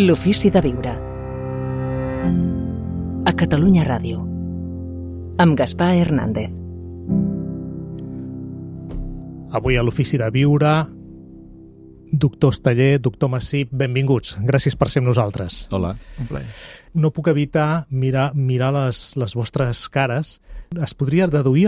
L'ofici de viure. A Catalunya Ràdio. Amb Gaspar Hernández. Avui a l'ofici de viure, doctor Esteller, doctor Massip, benvinguts. Gràcies per ser amb nosaltres. Hola. Un plaer. No puc evitar mirar les vostres cares. Es podria deduir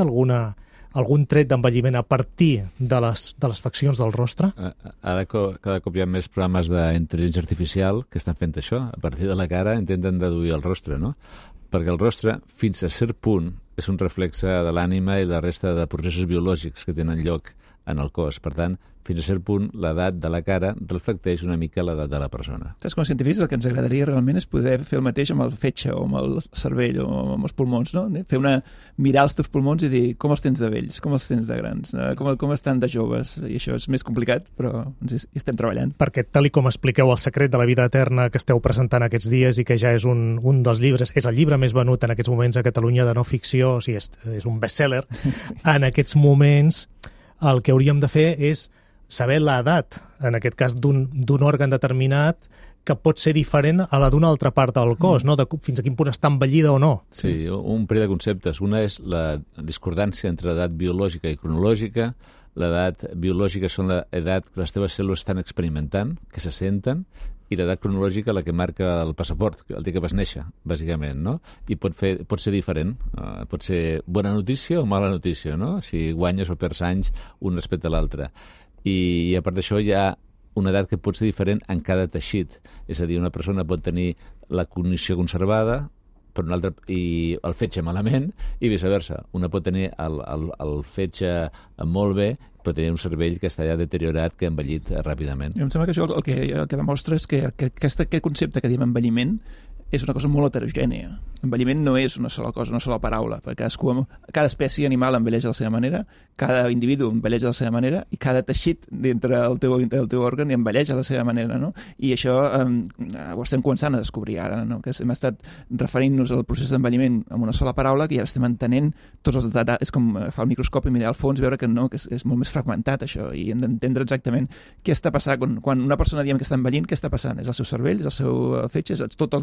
algun tret d'envelliment a partir de les faccions del rostre? Ara cada cop hi ha més programes d'intel·ligència artificial que estan fent això. A partir de la cara intenten deduir el rostre, no? Perquè el rostre, fins a cert punt, és un reflexe de l'ànima i la resta de processos biològics que tenen lloc en el cos. Per tant, fins a cert punt, l'edat de la cara reflecteix una mica l'edat de la persona. Saps, com a científics, el que ens agradaria realment és poder fer el mateix amb el fetge o amb el cervell o amb els pulmons, no? Mirar els teus pulmons i dir com els tens de vells, com els tens de grans, com estan de joves. I això és més complicat, però hi estem treballant. Perquè, tal com expliqueu El secret de la vida eterna que esteu presentant aquests dies i que ja és un dels llibres, és el llibre més venut en aquests moments a Catalunya de no ficció, o sigui, és un best-seller, sí. En aquests moments el que hauríem de fer és saber l'edat, en aquest cas d'un òrgan determinat, que pot ser diferent a la d'una altra part del cos, no? Fins a quin punt està envellida o no. Sí, un parell de conceptes. Una és la discordància entre edat biològica i cronològica. L'edat biològica són l'edat que les teves cèl·lules estan experimentant, que se senten, i l'edat cronològica la que marca el passaport, el dia que vas néixer, bàsicament, no? I pot ser diferent. Pot ser bona notícia o mala notícia, no? Si guanyes o perds anys un respecte a l'altre. I a part d'això hi ha una edat que pot ser diferent en cada teixit. És a dir, una persona pot tenir la cognició conservada per un altre, i el fetge malament, i viceversa. Una pot tenir el fetge molt bé, però tenir un cervell que està ja deteriorat, que ha envellit ràpidament. Em sembla que això el que demostra és que aquest concepte que diem envelliment és una cosa molt heterogènia. Envelliment no és una sola cosa, una sola paraula, perquè cada espècie animal envelleix de la seva manera, cada individu envelleix de la seva manera i cada teixit dintre del teu òrgan envelleix de la seva manera, no? I això ho estem començant a descobrir ara, no? Que hem estat referint-nos al procés d'envelliment amb una sola paraula, que ja estem entenent tots els detalls, és com fa el microscopi, mirar al fons, veure que no, que és molt més fragmentat això, i hem d'entendre exactament què està passant. Quan una persona diem que està envellint, què està passant? És el seu cervell, és el seu fetge, és tot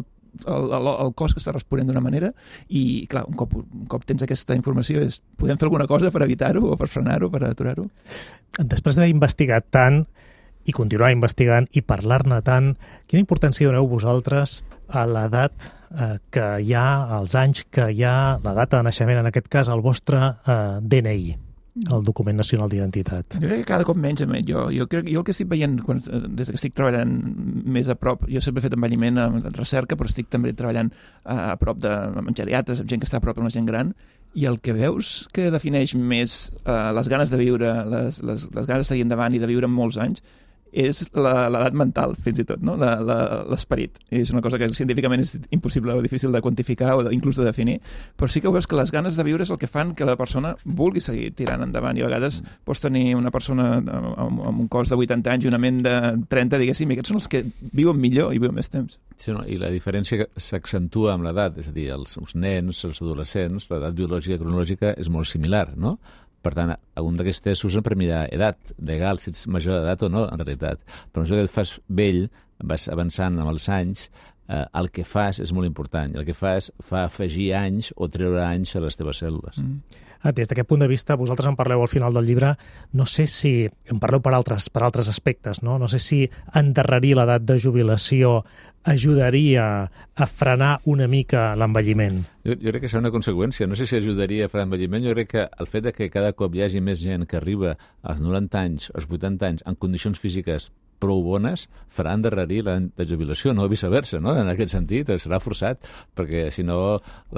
el cos que està responent d'una manera, i clar, un cop tens aquesta informació podem fer alguna cosa per evitar-ho o per frenar-ho, per aturar-ho? Després d'haver investigat tant i continuar investigant i parlar-ne tant, quina importància doneu vosaltres a l'edat que hi ha, als anys que hi ha, la data de naixement, en aquest cas, el vostre DNI? El document nacional d'identitat. Jo crec que cada cop menys. Jo el que estic veient des que estic treballant més a prop, jo sempre he fet envelliment en recerca, però estic també treballant a prop amb geriatres, amb gent que està a prop amb la gent gran, i el que veus que defineix més les ganes de viure, les ganes de seguir endavant i de viure molts anys, és l'edat mental, fins i tot, no? L'esperit. És una cosa que científicament és impossible o difícil de quantificar o inclús de definir, però sí que ho veus que les ganes de viure és el que fan que la persona vulgui seguir tirant endavant, i a vegades pots tenir una persona amb un cos de 80 anys i una ment de 30, diguéssim, i aquests són els que viuen millor i viuen més temps. Sí, no? I la diferència s'accentua amb l'edat, és a dir, els nens, els adolescents, l'edat biològica i cronològica és molt similar, no? Per tant, algun d'aquests tests s'usen per mirar edat legal, si ets major d'edat o no, en realitat. Però no sé que et fas vell, vas avançant amb els anys, el que fas és molt important. I el que fas fa afegir anys o treure anys a les teves cèl·lules. Des d'aquest punt de vista, vosaltres en parleu al final del llibre, no sé si, en parleu per altres aspectes, no? No sé si endarrerir l'edat de jubilació ajudaria a frenar una mica l'envelliment. Jo crec que és una conseqüència. No sé si ajudaria a frenar l'envelliment. Jo crec que el fet que cada cop hi hagi més gent que arriba als 90 anys, als 80 anys, en condicions físiques prou bones, farà endarrerir la jubilació, no viceversa, no? En aquest sentit, serà forçat, perquè si no la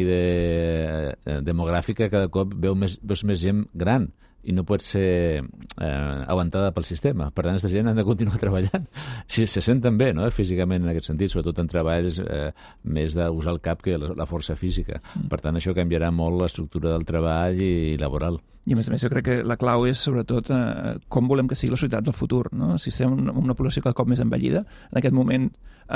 piràmide demogràfica cada cop veus més gent gran i no pot ser aguantada pel sistema. Per tant, aquesta gent han de continuar treballant. Si se senten bé, no? Físicament, en aquest sentit, sobretot en treballs més d'usar el cap que la força física. Per tant, això canviarà molt l'estructura del treball i laboral. I a més, jo crec que la clau és, sobretot, com volem que sigui la societat del futur, no? Si estem una població cada cop més envellida, en aquest moment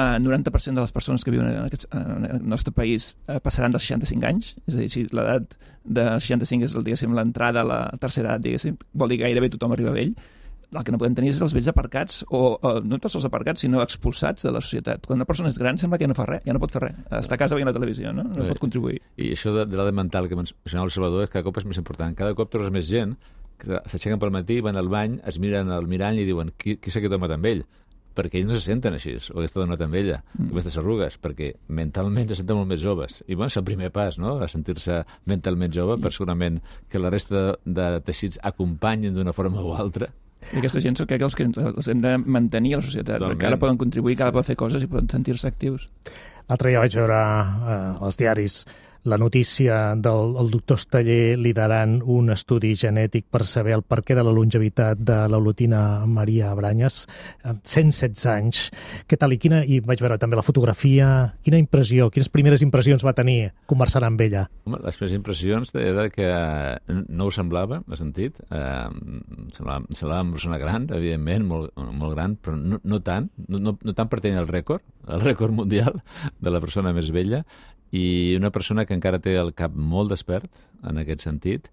90% de les persones que viuen en el nostre país passaran dels 65 anys, és a dir, si l'edat de 65 és, diguéssim, l'entrada a la tercera edat, diguéssim, vol dir que gairebé tothom arriba vell. el que no podem tenir és els vells aparcats, o no tots els aparcats, sinó expulsats de la societat. Quan una persona és gran sembla que ja no fa res, ja no pot fer res. Està a casa veient la televisió, no? No pot contribuir. I això de l'edat mental que mencionava el Salvador cada cop és més important. Cada cop trobes més gent que s'aixequen pel matí, van al bany, es miren al mirall i diuen qui és aquest home tan vell? Perquè ells no se senten així, o aquesta dona tan vella, amb aquestes arrugues, perquè mentalment se senten molt més joves. I bueno, és el primer pas, no?, a sentir-se mentalment jove, per segurament que la resta de teixits acompanyen d'una forma o altra. I aquesta gent són els que els hem de mantenir a la societat, Totalment. perquè ara poden contribuir, ara poden fer coses i poden sentir-se actius. L'altre dia vaig veure als diaris la notícia del doctor Esteller liderant un estudi genètic per saber el perquè de la longevitat de l'Olotina Maria Branyes, 116 anys. Què tal? I vaig veure també la fotografia. Quina impressió, quines primeres impressions va tenir conversant amb ella? Home, les primeres impressions era que no ho semblava, m'ha sentit. Semblava una persona gran, evidentment, molt gran, però no tant per tenir el rècord mundial de la persona més vella, i una persona que encara té el cap molt despert, en aquest sentit,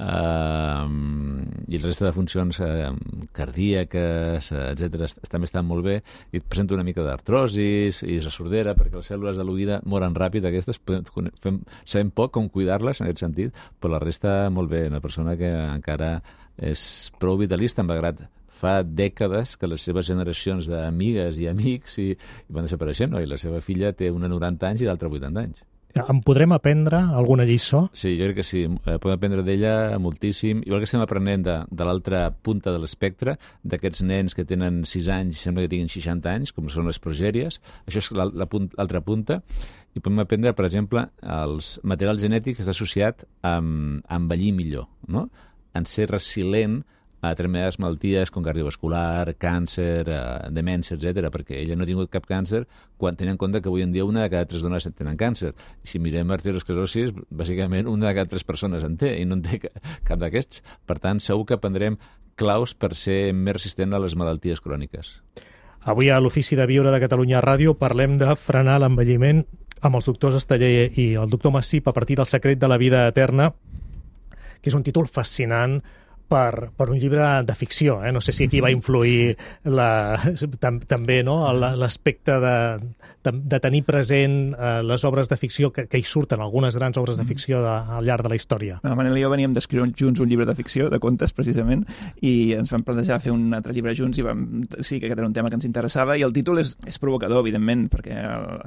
i el resta de funcions cardíaques, etc., també estan molt bé, i et presenta una mica d'artrosis i la sordera, perquè les cèl·lules de l'oïda moren ràpid, aquestes, sabem poc com cuidar-les en aquest sentit, però la resta molt bé, una persona que encara és prou vitalista, malgrat fa dècades que les seves generacions d'amigues i amics i van desapareixent, no? I la seva filla té una 90 anys i l'altra 80 anys. En podrem aprendre alguna lliçó? Sí, jo crec que sí. Podem aprendre d'ella moltíssim. Igual que estem aprenent de l'altra punta de l'espectre, d'aquests nens que tenen 6 anys i sembla que tinguin 60 anys, com són les progèries. Això és l'altra punta. I podem aprendre, per exemple, els materials genètics que està associat a envellir millor, no? En ser resilient a determinades malalties com cardiovascular, càncer, demència, etc., perquè ella no ha tingut cap càncer quan tenen en compte que avui en dia una de cada 3 dones tenen càncer. I si mirem arteriosclerosi, bàsicament una de cada 3 persones en té, i no en té cap d'aquests. Per tant, segur que aprendrem claus per ser més resistent a les malalties cròniques. Avui a l'Ofici de Viure de Catalunya Ràdio parlem de frenar l'envelliment amb els doctors Esteller i el doctor Massip a partir del secret de la vida eterna, que és un títol fascinant per un llibre de ficció. No sé si aquí va influir també, no, l'aspecte de tenir present les obres de ficció que hi surten, algunes grans obres de ficció al llarg de la història. Manel i jo veníem d'escriure junts un llibre de ficció, de contes, precisament, i ens vam plantejar fer un altre llibre junts i sí que aquest era un tema que ens interessava, i el títol és provocador, evidentment, perquè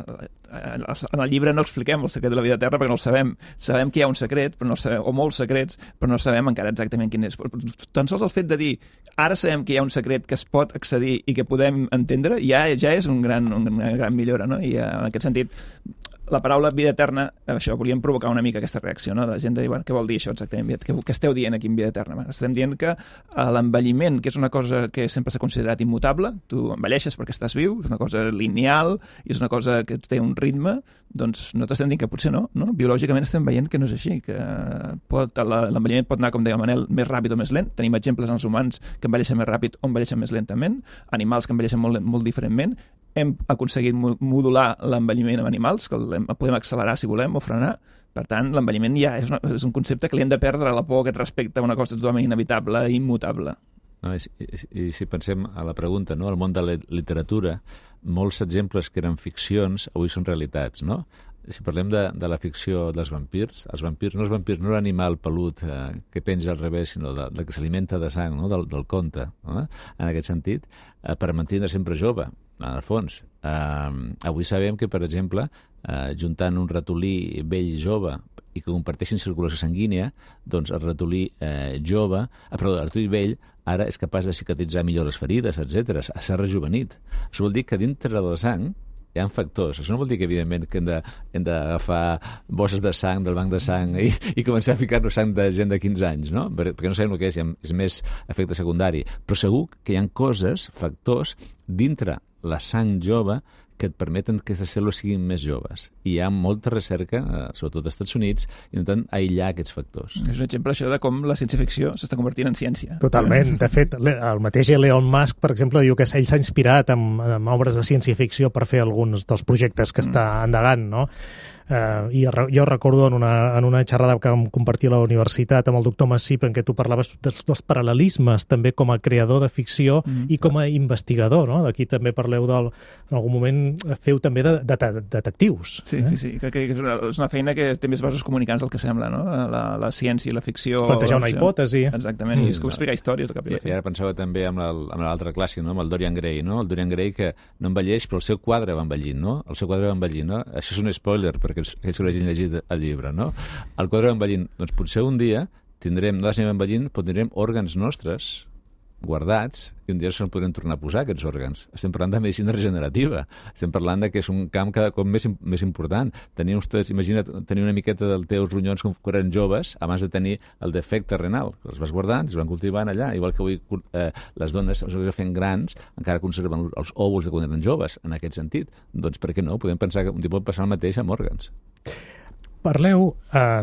en el llibre no expliquem el secret de la vida eterna perquè no el sabem. Sabem que hi ha un secret, però no sabem, o molts secrets, però no sabem encara exactament quin és. Tan sols el fet de dir ara sabem que hi ha un secret que es pot accedir i que podem entendre, ja és una gran millora, no? I en aquest sentit, la paraula vida eterna, això, volíem provocar una mica aquesta reacció, no? De la gent de dir, bueno, què vol dir això exactament? Què esteu dient aquí en vida eterna? Estem dient que l'envelliment, que és una cosa que sempre s'ha considerat immutable, tu envelleixes perquè estàs viu, és una cosa lineal i és una cosa que té un ritme, doncs no t'estem dient que potser no? Biològicament estem veient que no és així, que l'envelliment pot anar, com deia el Manel, més ràpid o més lent. Tenim exemples en els humans que envelleixen més ràpid o envelleixen més lentament, animals que envelleixen molt diferentment. Hem aconseguit modular l'envelliment amb animals, que el podem accelerar si volem o frenar. Per tant, l'envelliment ja és un concepte que li hem de perdre la por, aquest respecte a una cosa totalment inevitable i immutable. No, i si pensem a la pregunta, no? Al món de la literatura, molts exemples que eren ficcions avui són realitats, no? Si parlem de la ficció dels vampirs, els vampirs no és l'animal pelut que penja al revés, sinó del que s'alimenta de sang, no? del conte, no? En aquest sentit, per mantenir sempre jove, en el fons. Avui sabem que, per exemple, juntant un ratolí vell jove i que comparteixin circulació sanguínia, doncs el ratolí jove, el ratolí vell, ara és capaç de cicatritzar millor les ferides, etc. S'ha rejuvenit. Això vol dir que dintre de la sang hi ha factors. Això no vol dir que, evidentment, que hem d'agafar bosses de sang del banc de sang i començar a ficar-nos sang de gent de 15 anys, no? Perquè no sabem el que és més efecte secundari. Però segur que hi ha coses, factors, dintre la sang jove que et permeten que aquestes cèl·lules siguin més joves. I hi ha molta recerca, sobretot als Estats Units, intentant aïllar aquests factors. És un exemple, això, de com la ciència-ficció s'està convertint en ciència. Totalment. De fet, el mateix Elon Musk, per exemple, diu que ell s'ha inspirat en obres de ciència-ficció per fer alguns dels projectes que està endegant, no? I jo recordo en una xerrada que vam compartir a la universitat amb el doctor Massip, en què tu parlaves dels paral·lelismes també com a creador de ficció i com a investigador, no? D'aquí també parleu en algun moment feu també de detectius. Sí. Crec que és una feina que té més vasos comunicants del que sembla, no? La ciència i la ficció... Plantejar una hipòtesi. Exactament, i és com explicar històries al cap i a la fi. I ara pensava també amb l'altre clàssic, no? Amb el Dorian Gray, no? El Dorian Gray que no envelleix, però el seu quadre va envellint, no? El seu quadre va envellint, no? Això és un spoiler, perquè aquells que l'hagin llegit el llibre, no? El quadre va envellint. Doncs potser un dia nosaltres anem envellint, però tindrem òrgans nostres guardats i un dia se'n podrem tornar a posar aquests òrgans. Estem parlant de medicina regenerativa. Estem parlant de que és un camp cada cop més important. Imagina't tenir una miqueta dels teus ronyons quan eren joves abans de tenir el defecte renal. Els vas guardant, es van cultivant allà. Igual que avui les dones es fent grans encara conserven els òvuls de quan eren joves, en aquest sentit. Doncs per què no? Podem pensar que un dia pot passar el mateix amb òrgans. Parleu,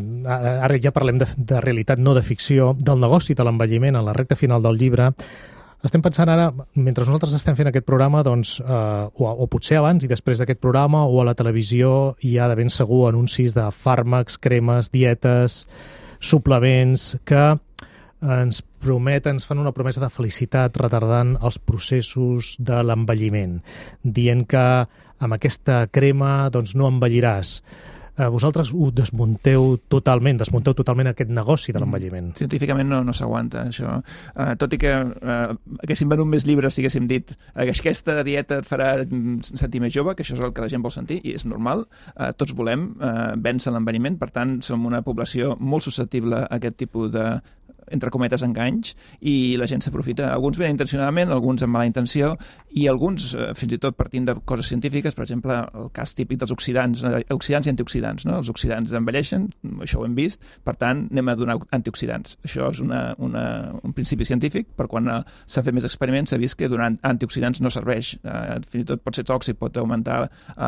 ara ja parlem de realitat, no de ficció, del negoci de l'envelliment en la recta final del llibre. Estem pensant ara, mentre nosaltres estem fent aquest programa, doncs, o potser abans i després d'aquest programa, o a la televisió hi ha de ben segur anuncis de fàrmacs, cremes, dietes, suplements, que ens fan una promesa de felicitat retardant els processos de l'envelliment, dient que amb aquesta crema doncs, no envelliràs. Vosaltres ho desmunteu totalment aquest negoci de l'envelliment. Científicament no s'aguanta, això. Tot i que haguéssim venut més llibres si haguéssim dit que aquesta dieta et farà sentir més jove, que això és el que la gent vol sentir, i és normal. Tots volem vèncer l'envelliment, per tant, som una població molt susceptible a aquest tipus de, entre cometes, enganys, i la gent s'aprofita. Alguns ben intencionadament, alguns amb mala intenció, i alguns, fins i tot partint de coses científiques, per exemple, el cas típic dels oxidants i antioxidants, no? Els oxidants envelleixen, això ho hem vist, per tant, anem a donar antioxidants. Això és un principi científic, però quan s'han fet més experiments s'ha vist que donar antioxidants no serveix. Fins i tot pot ser tòxic, pot augmentar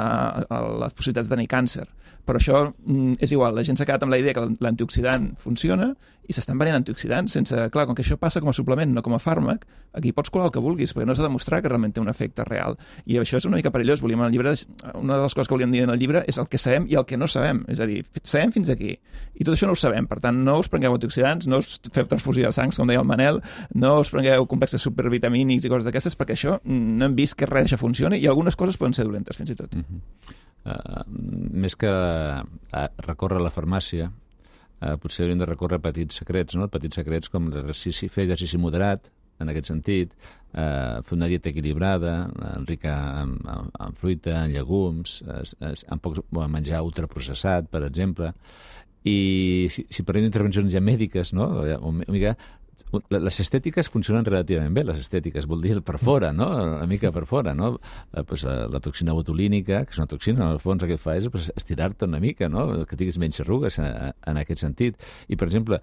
les possibilitats de tenir càncer. Però això és igual, la gent s'ha quedat amb la idea que l'antioxidant funciona i s'estan venent antioxidants sense... Clar, com que això passa com a suplement, no com a fàrmac, aquí pots colar el que vulguis, perquè no s'ha de demostrar que realment té un efecte real. I això és una mica perillós. Una de les coses que volíem dir en el llibre és el que sabem i el que no sabem. És a dir, sabem fins aquí. I tot això no ho sabem. Per tant, no us prengueu antioxidants, no us feu transfusió de sang, com deia el Manel, no us prengueu complexes supervitamínics i coses d'aquestes, perquè això no hem vist que res d'això funcioni i algunes coses poden ser dolentes, fins i tot. Més que recórrer a la farmàcia, potser hauríem de recórrer a petits secrets, no? Petits secrets com fer exercici moderat, en aquest sentit, fer una dieta equilibrada, rica en fruita, en llegums, menjar ultraprocessat, per exemple. I si parlem d'intervencions ja mèdiques, no? Una mica, les estètiques funcionen relativament bé, les estètiques, vol dir per fora, no? Una mica per fora, no? La toxina botulínica, que és una toxina, en el fons el que fa és estirar-te una mica, no? Que tinguis menys arrugues en aquest sentit. I, per exemple,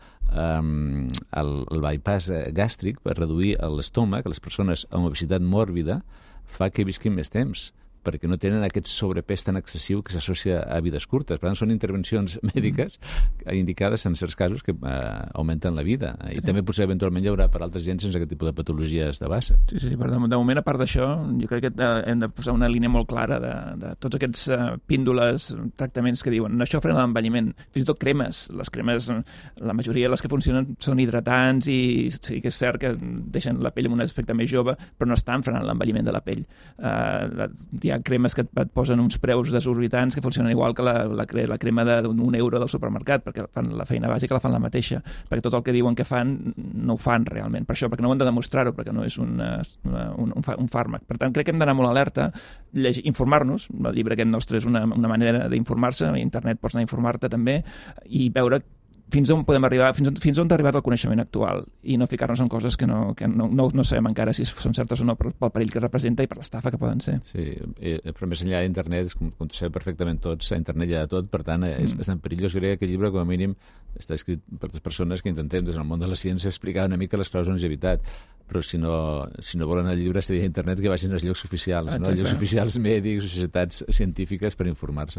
el bypass gàstric per reduir l'estómac, les persones amb obesitat mòrbida, fa que visquin més temps, perquè no tenen aquest sobrepès tan excessiu que s'associa a vides curtes. Per tant, són intervencions mèdiques indicades en certs casos que augmenten la vida. I també potser eventualment hi haurà per altres gent sense aquest tipus de patologies de base. Sí, però de moment, a part d'això, jo crec que hem de posar una línia molt clara de tots aquests píndoles, tractaments que diuen això frena l'envelliment. Fins i tot cremes. Les cremes, la majoria de les que funcionen són hidratants i sí que és cert que deixen la pell en un aspecte més jove, però no estan frenant l'envelliment de la pell. Hi ha cremes que et posen uns preus desorbitants que funcionen igual que la crema d'un euro del supermercat, perquè fan la feina bàsica la fan la mateixa, perquè tot el que diuen que fan no ho fan realment, per això, perquè no ho han de demostrar-ho, perquè no és un fàrmac. Per tant, crec que hem d'anar molt alerta, informar-nos, el llibre aquest nostre és una manera d'informar-se, a internet pots anar a informar-te també, i veure fins on podem arribar, fins on ha arribat el coneixement actual i no ficar-nos en coses que no sabem encara si són certes o no pel perill que representa i per l'estafa que poden ser. Sí, però més enllà d'internet, com tu sabeu perfectament tots, a internet hi ha de tot, per tant és bastant perillós. Jo crec que aquest llibre com a mínim està escrit per les persones que intentem des del món de la ciència explicar una mica les claus on és evitat, però si no volen el llibre seria internet que vagin als llocs oficials, no? Als llocs oficials mèdics o societats científiques per informar-se.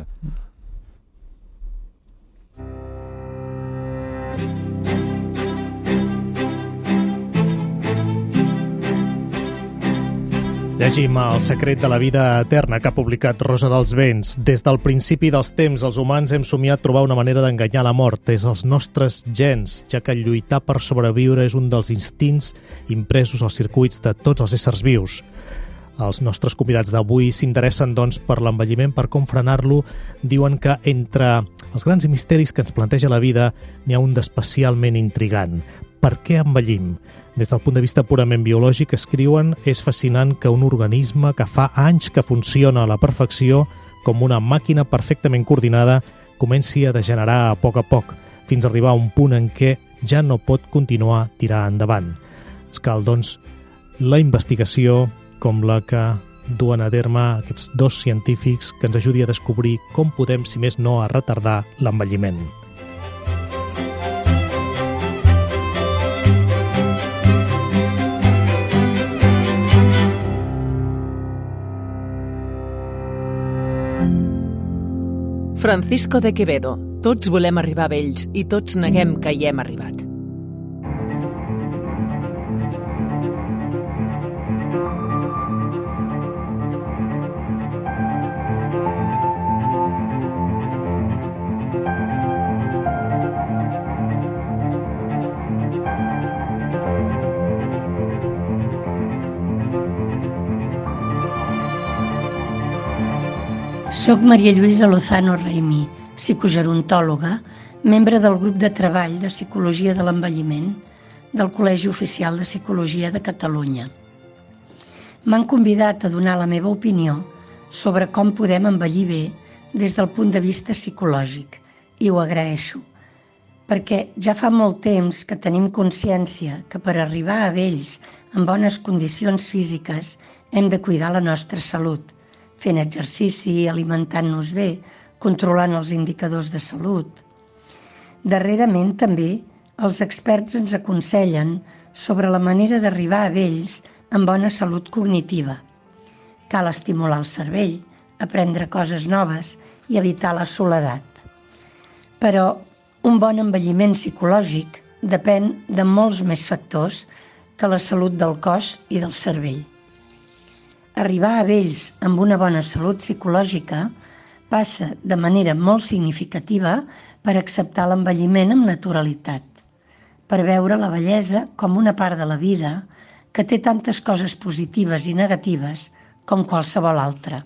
Llegim El secret de la vida eterna que ha publicat Rosa dels Vents. Des del principi dels temps, els humans hem somiat trobar una manera d'enganyar la mort. És els nostres gens, ja que lluitar per sobreviure és un dels instints impresos als circuits de tots els éssers vius. Els nostres convidats d'avui s'interessen, doncs, per l'envelliment, per com frenar-lo. Diuen que entre els grans misteris que ens planteja la vida n'hi ha un d'especialment intrigant. Per què envellim? Des del punt de vista purament biològic, escriuen, és fascinant que un organisme que fa anys que funciona a la perfecció, com una màquina perfectament coordinada, comenci a degenerar a poc, fins a arribar a un punt en què ja no pot continuar a tirar endavant. Ens cal, doncs, la investigació com la que duen a terme aquests dos científics que ens ajudi a descobrir com podem, si més no, a retardar l'envelliment. Francisco de Quevedo. Tots volem arribar a vells i tots neguem que hi hem arribat. Soc Maria Lluïsa Lozano Raimí, psicogerontòloga, membre del grup de treball de Psicologia de l'Envelliment del Col·legi Oficial de Psicologia de Catalunya. M'han convidat a donar la meva opinió sobre com podem envellir bé des del punt de vista psicològic, i ho agraeixo, perquè ja fa molt temps que tenim consciència que per arribar a vells en bones condicions físiques hem de cuidar la nostra salut, fent exercici, alimentant-nos bé, controlant els indicadors de salut. Darrerament també els experts ens aconsellen sobre la manera d'arribar a vells amb bona salut cognitiva. Cal estimular el cervell, aprendre coses noves i evitar la soledat. Però un bon envelliment psicològic depèn de molts més factors que la salut del cos i del cervell. Arribar a vells amb una bona salut psicològica passa de manera molt significativa per acceptar l'envelliment amb naturalitat, per veure la bellesa com una part de la vida que té tantes coses positives i negatives com qualsevol altra.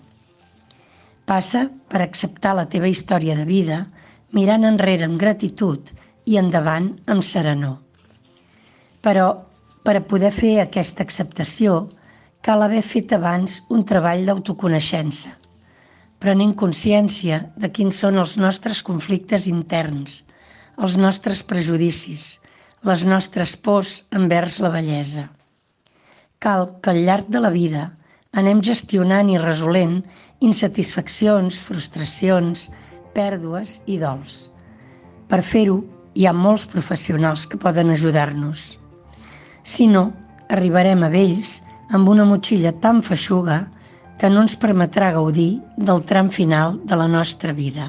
Passa per acceptar la teva història de vida mirant enrere amb gratitud i endavant amb serenor. Però per a poder fer aquesta acceptació cal haver fet abans un treball d'autoconeixença, prenent consciència de quins són els nostres conflictes interns, els nostres prejudicis, les nostres pors envers la bellesa. Cal que al llarg de la vida anem gestionant i resolent insatisfaccions, frustracions, pèrdues i dols. Per fer-ho, hi ha molts professionals que poden ajudar-nos. Si no, arribarem a vells amb una motxilla tan feixuga que no ens permetrà gaudir del tram final de la nostra vida.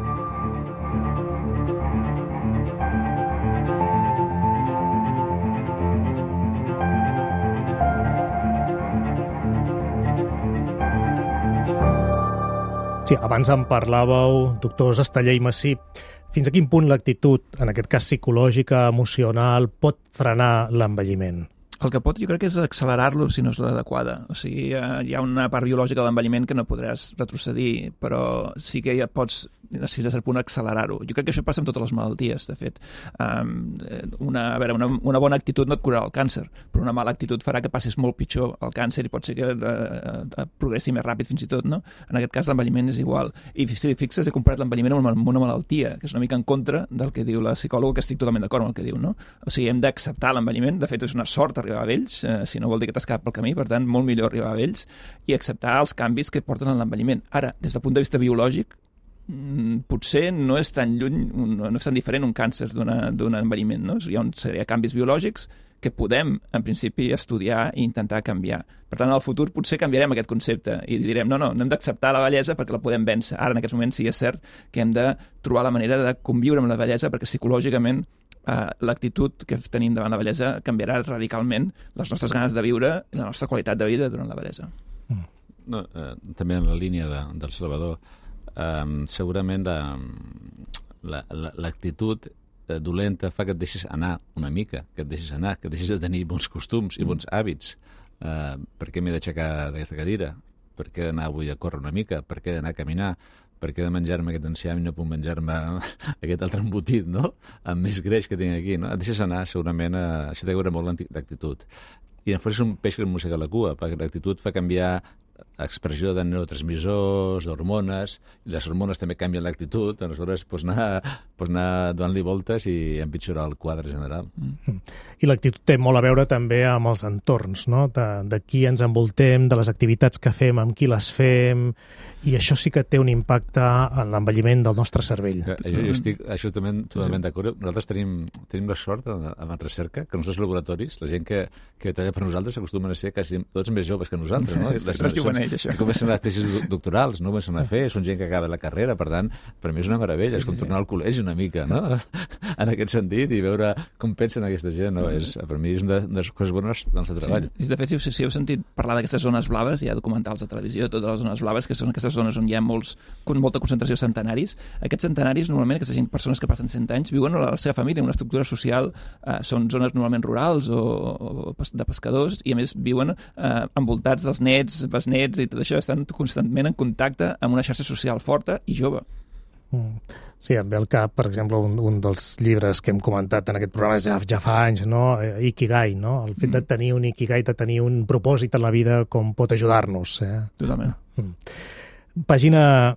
Sí, abans en parlàveu, doctors Esteller i Massip. Fins a quin punt l'actitud, en aquest cas psicològica, emocional, pot frenar l'envelliment? El que pot, jo crec que és accelerar-lo si no és l'adequada. O sigui, hi ha una part biològica de l'envelliment que no podràs retrocedir, però sí que ja pots fins a cert punt accelerar-ho. Jo crec que això passa amb totes les malalties, de fet. Una bona actitud no et curarà el càncer, però una mala actitud farà que passis molt pitjor el càncer i pot ser que progressi més ràpid fins i tot, no? En aquest cas l'envelliment és igual. I si fixes, he comparat l'envelliment amb una malaltia, que és una mica en contra del que diu la psicòloga, que estic totalment d'acord amb el que diu, no? O sigui, hem d'acceptar l'envelliment, de fet és una sort arribar a vells, si no vol dir que t'has quedat pel camí, per tant, molt millor arribar a vells i acceptar els canvis que porten a l'envelliment. Ara, des del punt de vista biològic, potser no és tan lluny, no és tan diferent un càncer d'un envelliment, no? Hi ha una sèrie de canvis biològics que podem, en principi, estudiar i intentar canviar. Per tant, al futur potser canviarem aquest concepte i direm, no hem d'acceptar la vellesa perquè la podem vèncer. Ara, en aquests moments, sí és cert que hem de trobar la manera de conviure amb la vellesa perquè psicològicament l'actitud que tenim davant la vellesa canviarà radicalment les nostres ganes de viure i la nostra qualitat de vida durant la vellesa. No, també en la línia del Salvador, segurament l'actitud dolenta fa que et deixis anar una mica, que et deixis anar, que deixis de tenir bons costums i bons hàbits. Per què m'he d'aixecar d'aquesta cadira? Per què d'anar avui a córrer una mica? Per què d'anar a caminar? Per què de menjar-me aquest enciam i no puc menjar-me aquest altre embotit, no? Amb més greix que tinc aquí, no? Et deixes anar, segurament, això té a veure molt l'actitud. I en fos és un peix que et mossega la cua, perquè l'actitud fa canviar expressió de neurotransmissors, d'hormones, i les hormones també canvien l'actitud, aleshores pots anar donant-li voltes i empitjorar el quadre general. I l'actitud té molt a veure també amb els entorns, no? De qui ens envoltem, de les activitats que fem, amb qui les fem, i això sí que té un impacte en l'envelliment del nostre cervell. Jo estic absolutament totalment d'acord. Nosaltres tenim la sort en la recerca que en els nostres laboratoris, la gent que treballa per nosaltres s'acostumen a ser quasi tots més joves que nosaltres, no? Comencen les tesis doctorals, no? Comencen a fer, són gent que acaba la carrera, per tant, per mi és una meravella, és com tornar al col·legi una mica, no? En aquest sentit, i veure com pensen aquesta gent, no? Per mi és una de les coses bones del nostre treball. Sí. De fet, si heu sentit parlar d'aquestes zones blaves, hi ha documentals a televisió, totes les zones blaves, que són aquestes zones on hi ha molta concentració de centenaris. Aquests centenaris, normalment, aquestes persones que passen 100 anys, viuen a la seva família, en una estructura social, són zones normalment rurals o de pescadors, i a més viuen envoltats dels nets, besnets i tot això, estan constantment en contacte amb una xarxa social forta i jove. Sí, em ve al cap, per exemple, un dels llibres que hem comentat en aquest programa ja fa anys, no? Ikigai, no? El fet de tenir un Ikigai, de tenir un propòsit en la vida, com pot ajudar-nos. Totalment. Pàgina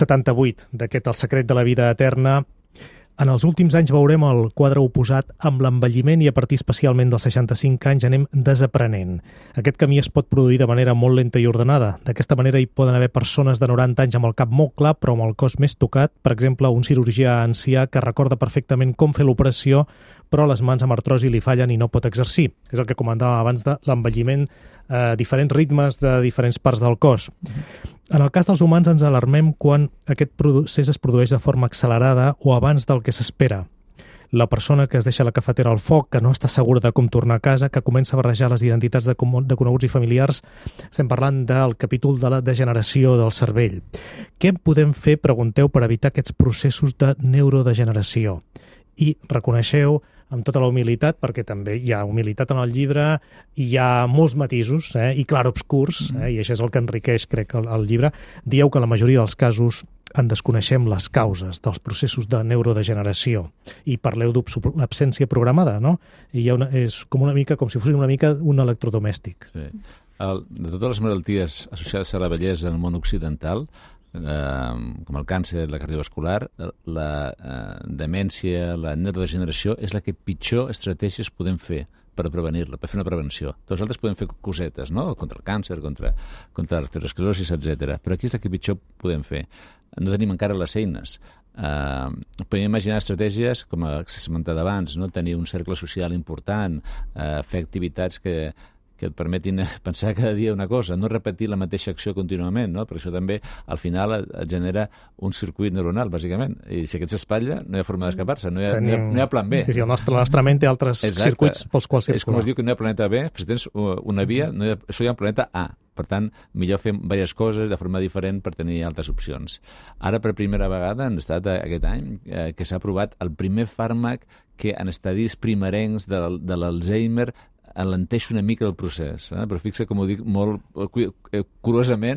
78 d'aquest El secret de la vida eterna. En els últims anys veurem el quadre oposat amb l'envelliment i a partir especialment dels 65 anys anem desaprenent. Aquest camí es pot produir de manera molt lenta i ordenada. D'aquesta manera hi poden haver persones de 90 anys amb el cap molt clar però amb el cos més tocat. Per exemple, un cirurgià ancià que recorda perfectament com fer l'operació però les mans amb artrosi li fallen i no pot exercir. És el que comentàvem abans de l'envelliment, diferents ritmes de diferents parts del cos. En el cas dels humans ens alarmem quan aquest procés es produeix de forma accelerada o abans del que s'espera. La persona que es deixa la cafetera al foc, que no està segura de com tornar a casa, que comença a barrejar les identitats de coneguts i familiars, estem parlant del capítol de la degeneració del cervell. Què podem fer, pregunteu, per evitar aquests processos de neurodegeneració? I reconeixeu amb tota la humilitat, perquè també hi ha humilitat en el llibre i hi ha molts matisos i clarobscurs, i això és el que enriqueix, crec, el llibre. Dieu que en la majoria dels casos en desconeixem les causes dels processos de neurodegeneració i parleu d'obsolescència programada, no? I és com una mica, com si fos una mica un electrodomèstic. Sí. De totes les malalties associades a la vellesa en el món occidental, com el càncer, la cardiovascular, la demència, la neurodegeneració és la que pitjor estratègies podem fer per prevenir-la, per fer una prevenció. Tots altres podem fer cosetes, no? Contra el càncer, contra l'arteriosclerosi, etc. Però aquí és la que pitjor podem fer. No tenim encara les eines. Podem imaginar estratègies, com s'ha esmentat abans, no? Tenir un cercle social important, fer activitats que et permetin pensar cada dia una cosa, no repetir la mateixa acció contínuament, no? Perquè això també, al final, et genera un circuit neuronal, bàsicament. I si aquest s'espatlla, no hi ha forma d'escapar-se, no hi ha plan B. Sí, la nostra ment té altres circuits pels quals circular. És com es diu que no hi ha planeta B, però si tens una via, això hi ha un planeta A. Per tant, millor fer diverses coses de forma diferent per tenir altres opcions. Ara, per primera vegada, han estat aquest any que s'ha aprovat el primer fàrmac que en estadis primerencs de l'Alzheimer alenteix una mica el procés, però fixa, com ho dic molt curiosament,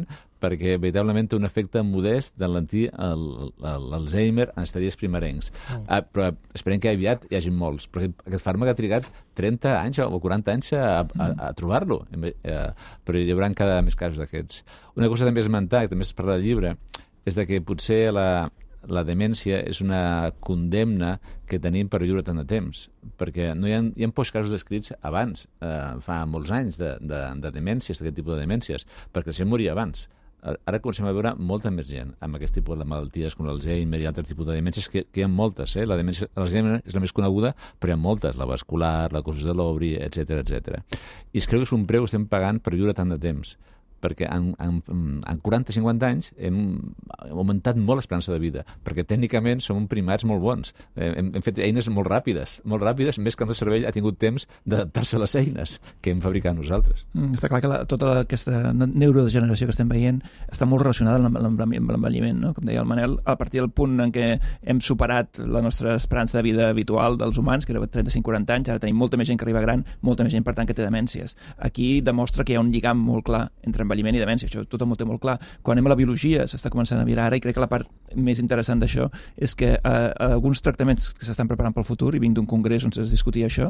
perquè veritablement té un efecte modest d'alentir l'Alzheimer en estadis primerencs. Però esperem que aviat hi hagi molts, perquè aquest fàrmac ha trigat 30 anys o 40 anys a trobar-lo, però hi haurà cada més casos d'aquests. Una cosa també a esmentar, que també es parla del llibre, és de que potser la demència és una condemna que tenim per viure tant de temps, perquè no hi ha pocs casos descrits abans, fa molts anys, de demències, d'aquest tipus de demències, perquè la gent moria abans. Ara comencem a veure molta més gent amb aquest tipus de malalties com l'Alzheimer i altres tipus de demències, que hi ha moltes. La demència l'Alzheimer és la més coneguda, però hi ha moltes, la vascular, la cossos de l'obri, etc. I es creu que és un preu que estem pagant per viure tant de temps, perquè en 40-50 anys hem augmentat molt l'esperança de vida, perquè tècnicament som primats molt bons. Hem fet eines molt ràpides, més que el nostre cervell ha tingut temps d'adaptar-se a les eines que hem fabricat nosaltres. Està clar que tota aquesta neurodegeneració que estem veient està molt relacionada amb l'envelliment, no? Com deia el Manel, a partir del punt en què hem superat la nostra esperança de vida habitual dels humans, que era 35-40 anys, ara tenim molta més gent que arriba gran, molta més gent, per tant, que té demències. Aquí demostra que hi ha un lligam molt clar entre envelliment i demència, això tothom ho té molt clar. Quan anem a la biologia s'està començant a mirar ara, i crec que la part més interessant d'això és que alguns tractaments que s'estan preparant pel futur, i vinc d'un congrés on es discutia això,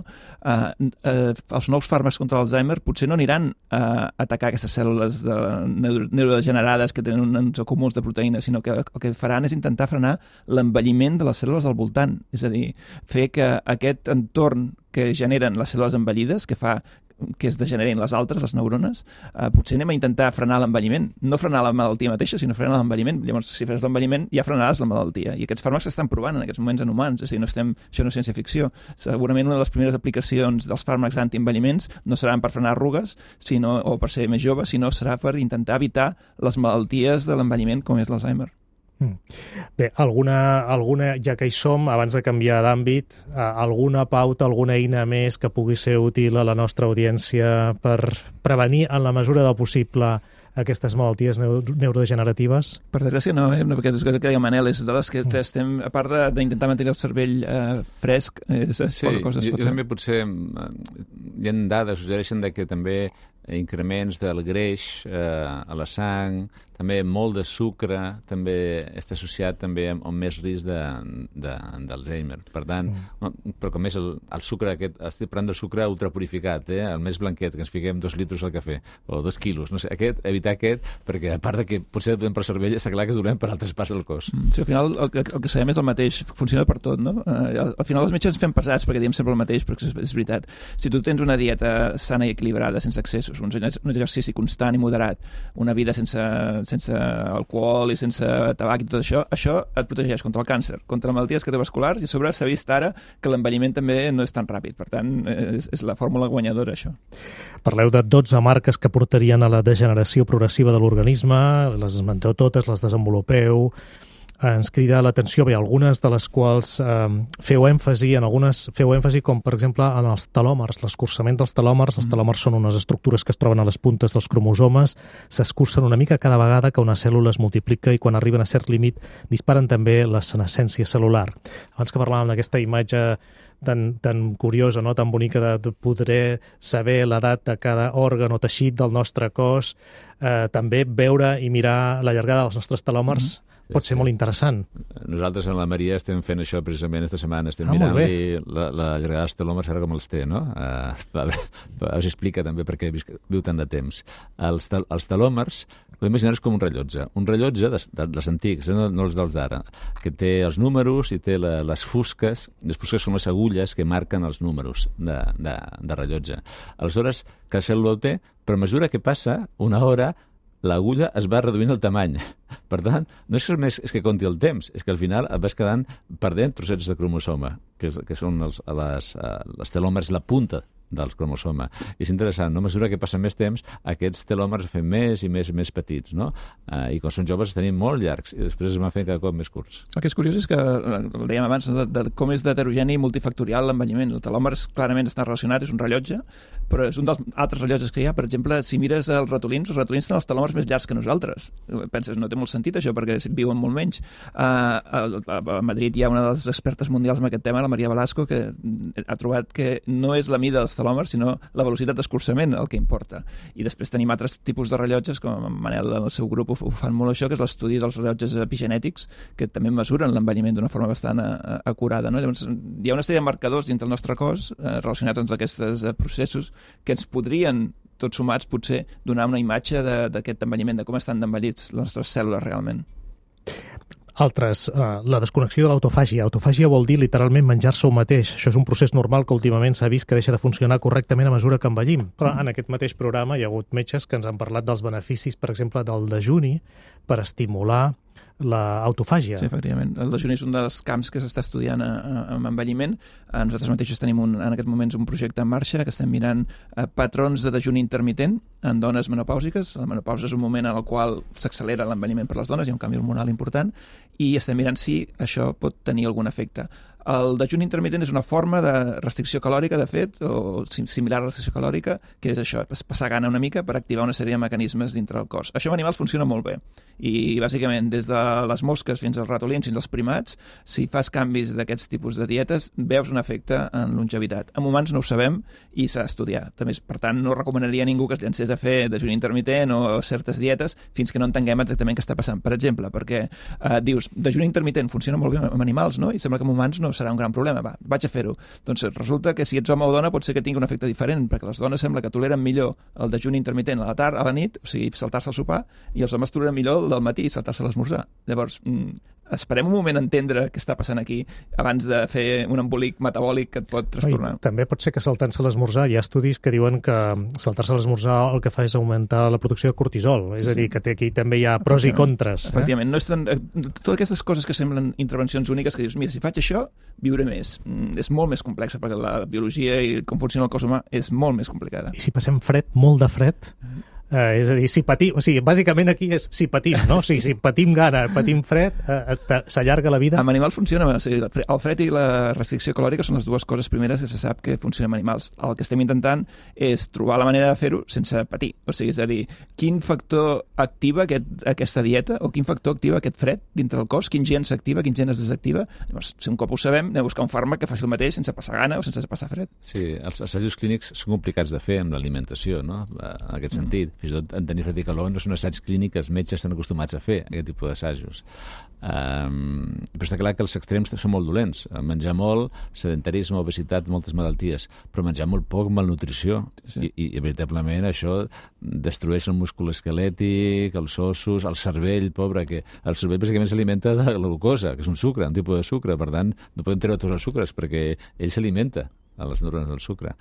els nous fàrmacs contra l'Alzheimer potser no aniran a atacar aquestes cèl·lules neurodegenerades que tenen uns acúmuls de proteïnes, sinó que el que faran és intentar frenar l'envelliment de les cèl·lules del voltant, és a dir, fer que aquest entorn que generen les cèl·lules envellides, que fa que es degenerin les altres, les neurones, potser anem a intentar frenar l'envelliment. No frenar la malaltia mateixa, sinó frenar l'envelliment. Llavors, si frenes l'envelliment, ja frenaràs la malaltia. I aquests fàrmacs s'estan provant en aquests moments en humans. És a dir, això no és ciència-ficció. Segurament una de les primeres aplicacions dels fàrmacs antienvelliments no seran per frenar arrugues o per ser més jove, sinó serà per intentar evitar les malalties de l'envelliment, com és l'Alzheimer. Bé, ja que hi som, abans de canviar d'àmbit, alguna pauta, alguna eina més que pugui ser útil a la nostra audiència per prevenir, en la mesura del possible, aquestes malalties neurodegeneratives? Per desgràcia no, perquè és el que deia Manel, és de les que estem, a part d'intentar mantenir el cervell fresc, poca cosa es pot fer. També potser hi ha dades, suggereixen que també increments del greix a la sang, també molt de sucre, també està associat també amb més risc d'Alzheimer. Per tant, però com és el sucre aquest, estic parlant del sucre ultrapurificat, el més blanquet, que ens fiquem 2 litres al cafè, o 2 quilos, no sé, evitar aquest, perquè a part que potser dolent per cervell, està clar que és dolent per altres parts del cos. Sí, al final el que sabem és el mateix, funciona per tot, no? Al final els metges ens fem pesats perquè diem sempre el mateix, perquè és veritat. Si tu tens una dieta sana i equilibrada, sense excessos, un exercici constant i moderat, una vida sense alcohol i sense tabac i tot això et protegeix contra el càncer, contra malalties cardiovasculars, i a sobre s'ha vist ara que l'envelliment també no és tan ràpid. Per tant, és la fórmula guanyadora, això. Parleu de 12 marques que portarien a la degeneració progressiva de l'organisme, les esmenteu totes, les desenvolupeu. Ens crida l'atenció, bé, algunes de les quals feu èmfasi, com per exemple en els telòmers, l'escurçament dels telòmers. Els telòmers són unes estructures que es troben a les puntes dels cromosomes, s'escurcen una mica cada vegada que una cèl·lula es multiplica, i quan arriben a cert límit disparen també la senescència cel·lular. Abans que parlàvem d'aquesta imatge tan curiosa, no? Tan bonica de poder saber l'edat de cada òrgan o teixit del nostre cos, també veure i mirar la llargada dels nostres telòmers pot ser molt interessant. Nosaltres en la Maria estem fent això precisament esta setmana, estem mirant-li la llargada dels telòmers, ara com els té, no? Us explica també per què viu tant de temps. Els telòmers, podem imaginar-nos com un rellotge dels antics, no els dels d'ara, que té els números i té les fusques són les agulles que marquen els números de rellotge. Aleshores, cada cèl·lula ho té, però a mesura que passa una hora, l'agulla es va reduint el tamany. Per tant, no és que compti el temps, és que al final et vas quedant perdent trossets de cromosoma, que són els telòmers, la punta dels cromosoma. I és interessant, no? A mesura que passa més temps, aquests telòmers es fan més i més petits, no? I quan són joves es tenim molt llargs, i després es van fent cada cop més curts. El que és curiós és que, ho dèiem abans, de com és d'heterogeni i multifactorial l'envelliment. El telòmer clarament està relacionat, és un rellotge, però és un dels altres rellotges que hi ha. Per exemple, si mires els ratolins tenen els telòmers més llargs que nosaltres. Penses, no té molt sentit això, perquè viuen molt menys. A Madrid hi ha una de les expertes mundials en aquest tema, la Maria Velasco, que ha trobat que no és la mida dels telòmers, sinó la velocitat d'escurçament el que importa. I després tenim altres tipus de rellotges, com en Manel en el seu grup ho fan molt això, que és l'estudi dels rellotges epigenètics, que també mesuren l'envelliment d'una forma bastant acurada. No? Llavors, hi ha una sèrie de marcadors dintre el nostre cos relacionats amb aquests processos que ens podrien, tots sumats, potser donar una imatge d'aquest envelliment, de com estan d'envellits les nostres cèl·lules realment. Altres, la desconnexió de l'autofàgia. Autofàgia vol dir literalment menjar-se un mateix. Això és un procés normal que últimament s'ha vist que deixa de funcionar correctament a mesura que envellim. Però en aquest mateix programa hi ha hagut metges que ens han parlat dels beneficis, per exemple, del dejuni per estimular l'autofàgia. Sí, efectivament. El dejuni és un dels camps que s'està estudiant amb envelliment. Nosaltres mateixos tenim en aquest moments un projecte en marxa que estem mirant patrons de dejuni intermitent en dones menopàusiques. La menopausa és un moment en el qual s'accelera l'envelliment per les dones, hi ha un canvi hormonal important, i estem mirant si això pot tenir algun efecte. El dejuni intermitent és una forma de restricció calòrica, de fet, o similar a la restricció calòrica, que és això, passar gana una mica per activar una sèrie de mecanismes dintre del cos. Això amb animals funciona molt bé. I, bàsicament, des de les mosques fins als ratolins, fins als primats, si fas canvis d'aquests tipus de dietes, veus un efecte en longevitat. En humans no ho sabem i s'ha d'estudiar. També, per tant, no recomanaria a ningú que es llancés a fer dejuni intermitent o certes dietes fins que no entenguem exactament què està passant. Per exemple, perquè dius, dejuni intermitent funciona molt bé amb animals, no? I sembla que amb humans no serà un gran problema. Va, vaig a fer-ho. Doncs resulta que si ets home o dona pot ser que tingui un efecte diferent, perquè les dones sembla que toleren millor el dejuni intermitent a la tarda, a la nit, o sigui, saltar-se el sopar, i els homes toleren millor el del matí, saltar-se l'esmorzar. Llavors, esperem un moment a entendre què està passant aquí abans de fer un embolic metabòlic que et pot trastornar. També pot ser que saltant-se l'esmorzar, hi ha estudis que diuen que saltar-se l'esmorzar el que fa és augmentar la producció de cortisol, és a dir, que aquí també hi ha pros i contres. Efectivament, no és tan, totes aquestes coses que semblen intervencions úniques que dius, mira, si faig això, viuré més. És molt més complexa, perquè la biologia i com funciona el cos humà és molt més complicada. I si passem fred, molt de fred, és a dir, si patim, o sigui, bàsicament aquí és si patim, no? O sigui, si patim gana, patim fred, s'allarga la vida. Amb animals funciona, o sigui, el fred i la restricció calòrica són les dues coses primeres que se sap que funcionen amb animals. El que estem intentant és trobar la manera de fer-ho sense patir. O sigui, és a dir, quin factor activa aquesta dieta o quin factor activa aquest fred dintre del cos, quin gen s'activa, quin gen es desactiva. Llavors, si un cop ho sabem, anem a buscar un fàrmac que faci el mateix sense passar gana o sense passar fred. Sí, els assajos clínics són complicats de fer amb l'alimentació, no? En aquest sentit. Fins i tot en tenir fred i calor no és un assaig clínic que els metges estan acostumats a fer, aquest tipus d'assajos. Però està clar que els extrems són molt dolents. Menjar molt, sedentarisme, obesitat, moltes malalties, però menjar molt poc, malnutrició. Sí. I veritablement això destrueix el múscul esquelètic, els ossos, el cervell, pobre, que el cervell bàsicament s'alimenta de la glucosa, que és un sucre, un tipus de sucre, per tant, no podem treure tots els sucres perquè ell s'alimenta a les neurones del sucre.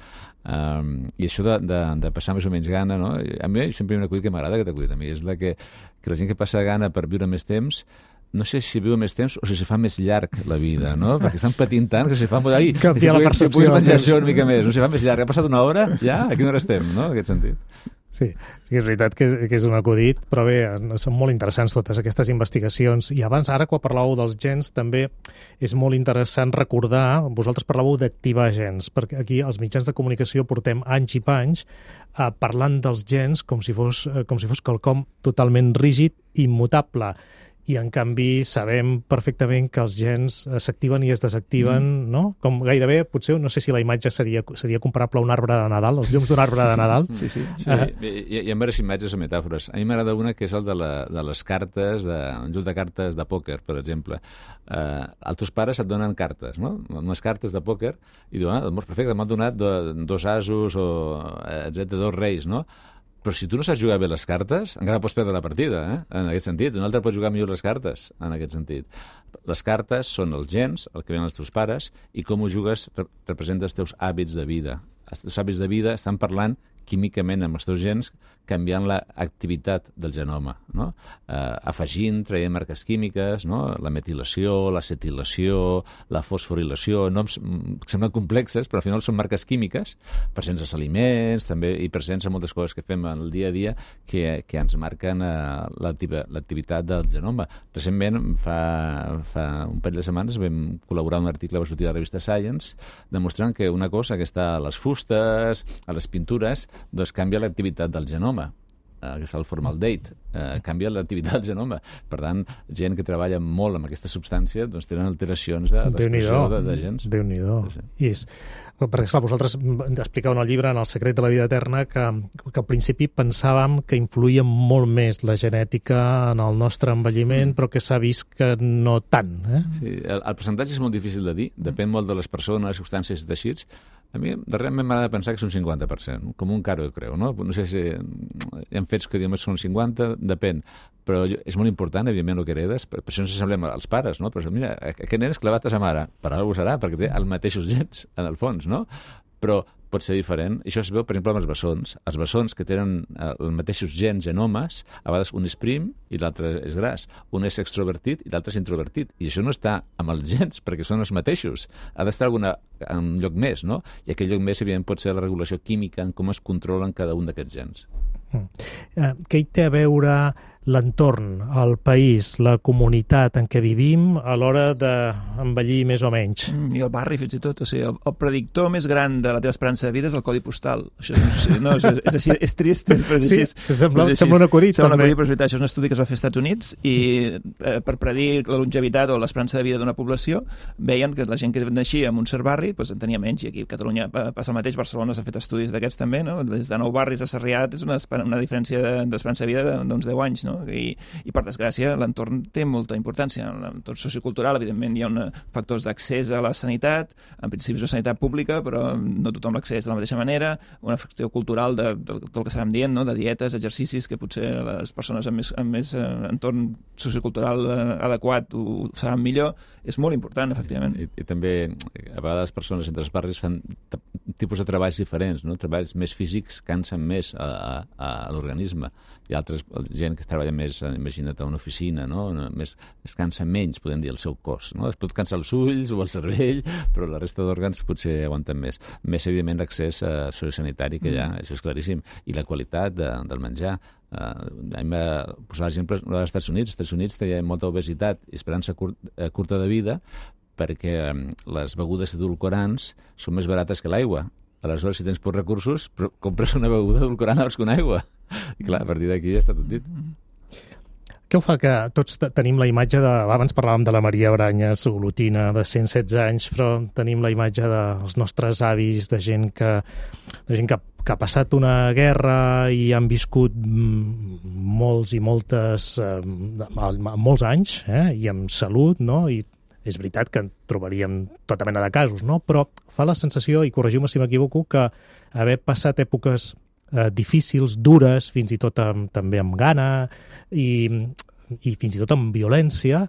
I això de passar més o menys gana, no? A mi sempre hi ha un acudit que m'agrada, aquest acudit a mi, és la que la gent que passa gana per viure més temps, no sé si viu més temps o si se fa més llarg la vida, no? Perquè estan patint tant que se fa... Ai, canviar la percepció. Si puguis menjar això una mica més, no? Si fa més llarg. Ha passat una hora, ja? A quina hora estem, no? En aquest sentit. Sí, és veritat que és un acudit, però bé, són molt interessants totes aquestes investigacions. I abans, ara, quan parlàveu dels gens, també és molt interessant recordar, vosaltres parlàveu d'activar gens, perquè aquí als mitjans de comunicació portem anys i panys parlant dels gens com si fos quelcom totalment rígid i immutable. I, en canvi, sabem perfectament que els gens s'activen i es desactiven, no? Com gairebé, potser, no sé si la imatge seria comparable a un arbre de Nadal, els llums d'un arbre de Nadal. Sí. Hi ha diverses imatges o metàfores. A mi m'agrada una que és el de les cartes, un joc de cartes de pòquer, per exemple. Els teus pares et donen cartes, no? Unes cartes de pòquer, i diuen, doncs perfecte, m'han donat 2 asos, etcètera, 2 reis, no? Però si tu no saps jugar bé les cartes, encara pots perdre la partida, en aquest sentit. Un altre pot jugar millor les cartes, en aquest sentit. Les cartes són els gens, el que venen els teus pares, i com ho jugues representa els teus hàbits de vida. Els teus hàbits de vida estan parlant químicament amb els teus gens, canviant l'activitat del genoma, no? Afegint, traient marques químiques, no? La metilació, l'acetilació, la fosforilació, noms que semblen complexes, però al final són marques químiques presents als aliments, també, i presents a moltes coses que fem en el dia a dia que ens marquen l'activitat del genoma. Recentment, fa un parell de setmanes, vam col·laborar en un article que va sortir a la revista Science, demostrant que una cosa que està a les fustes, a les pintures, doncs canvia l'activitat del genoma. que és el formaldehyd, canvia l'activitat del genoma. Per tant, gent que treballa molt amb aquesta substància doncs tenen alteracions de l'expressió de gens. Déu-n'hi-do. Sí. Perquè, clar, vosaltres explicau en el llibre, en El secret de la vida eterna, que al principi pensàvem que influïa molt més la genètica en el nostre envelliment, però que s'ha vist que no tant. Sí, el percentatge és molt difícil de dir, depèn molt de les persones, substàncies i teixits. A mi, darrerament m'ha de pensar que és un 50%, com un caro, creu, no? No sé si hi ha fets que diuen que són 50, depèn. Però és molt important, evidentment, el que heredes. Per això ens semblem als pares, no? Però mira, aquest nen és clavat a sa mare. Per alguna cosa serà, perquè té els mateixos gens, en el fons, no? Però pot ser diferent. Això es veu, per exemple, amb els bessons. Els bessons que tenen els mateixos gens, genomes, a vegades un és prim i l'altre és gras. Un és extrovertit i l'altre és introvertit. I això no està amb els gens, perquè són els mateixos. Ha d'estar en un lloc més, no? I aquell lloc més, evidentment, pot ser la regulació química en com es controlen cada un d'aquests gens. Què hi té a veure l'entorn, el país, la comunitat en què vivim a l'hora d'envellir més o menys? I el barri, fins i tot. O sigui, el predictor més gran de la teva esperança de vida és el codi postal. Això és així, és trist. Sí, sembla un acudit. Sembla un acudit, però és veritat, això és un estudi que es va fer als Estats Units i per predir la longevitat o l'esperança de vida d'una població veien que la gent que naixia en un cert barri doncs en tenia menys, i aquí a Catalunya passa el mateix. Barcelona s'ha fet estudis d'aquests també, no? Des de 9 barris a Sarrià és una diferència d'esperança de vida d'uns 10 anys, no? I per desgràcia l'entorn té molta importància. En l'entorn sociocultural, evidentment, hi ha factors d'accés a la sanitat, en principi és una sanitat pública, però no tothom l'accés de la mateixa manera, una factor cultural del que estàvem dient, no? De dietes, exercicis, que potser les persones amb més entorn sociocultural adequat ho saben millor, és molt important, efectivament. I també, a vegades, les persones entre els barris fan tipus de treballs diferents, no? Treballs més físics cansen més a l'organisme. Hi ha altres gent que treballa més, imagina't, a una oficina, no? Es cansa menys, podem dir, el seu cos, no? Es pot cansar els ulls o el cervell, però la resta d'òrgans potser aguanten més. Més, evidentment, l'accés sociosanitari que hi ha, això és claríssim, i la qualitat del menjar. Hem de posar l'exemple dels Estats Units. Als Estats Units hi ha molta obesitat i esperança curta de vida perquè les begudes edulcorants són més barates que l'aigua. Aleshores, si tens pocs recursos, compres una beguda edulcorant abans que una aigua. I clar, a partir d'aquí ja està tot dit. Què ho fa que tots tenim la imatge de... Abans parlàvem de la Maria Branyes, olotina, de 116 anys, però tenim la imatge dels nostres avis, de gent que ha passat una guerra i han viscut molts i moltes... molts anys, i amb salut, no? I és veritat que en trobaríem tota mena de casos, no? Però fa la sensació, i corregiu-me si m'equivoco, que haver passat èpoques difícils, dures, fins i tot també amb gana i fins i tot amb violència,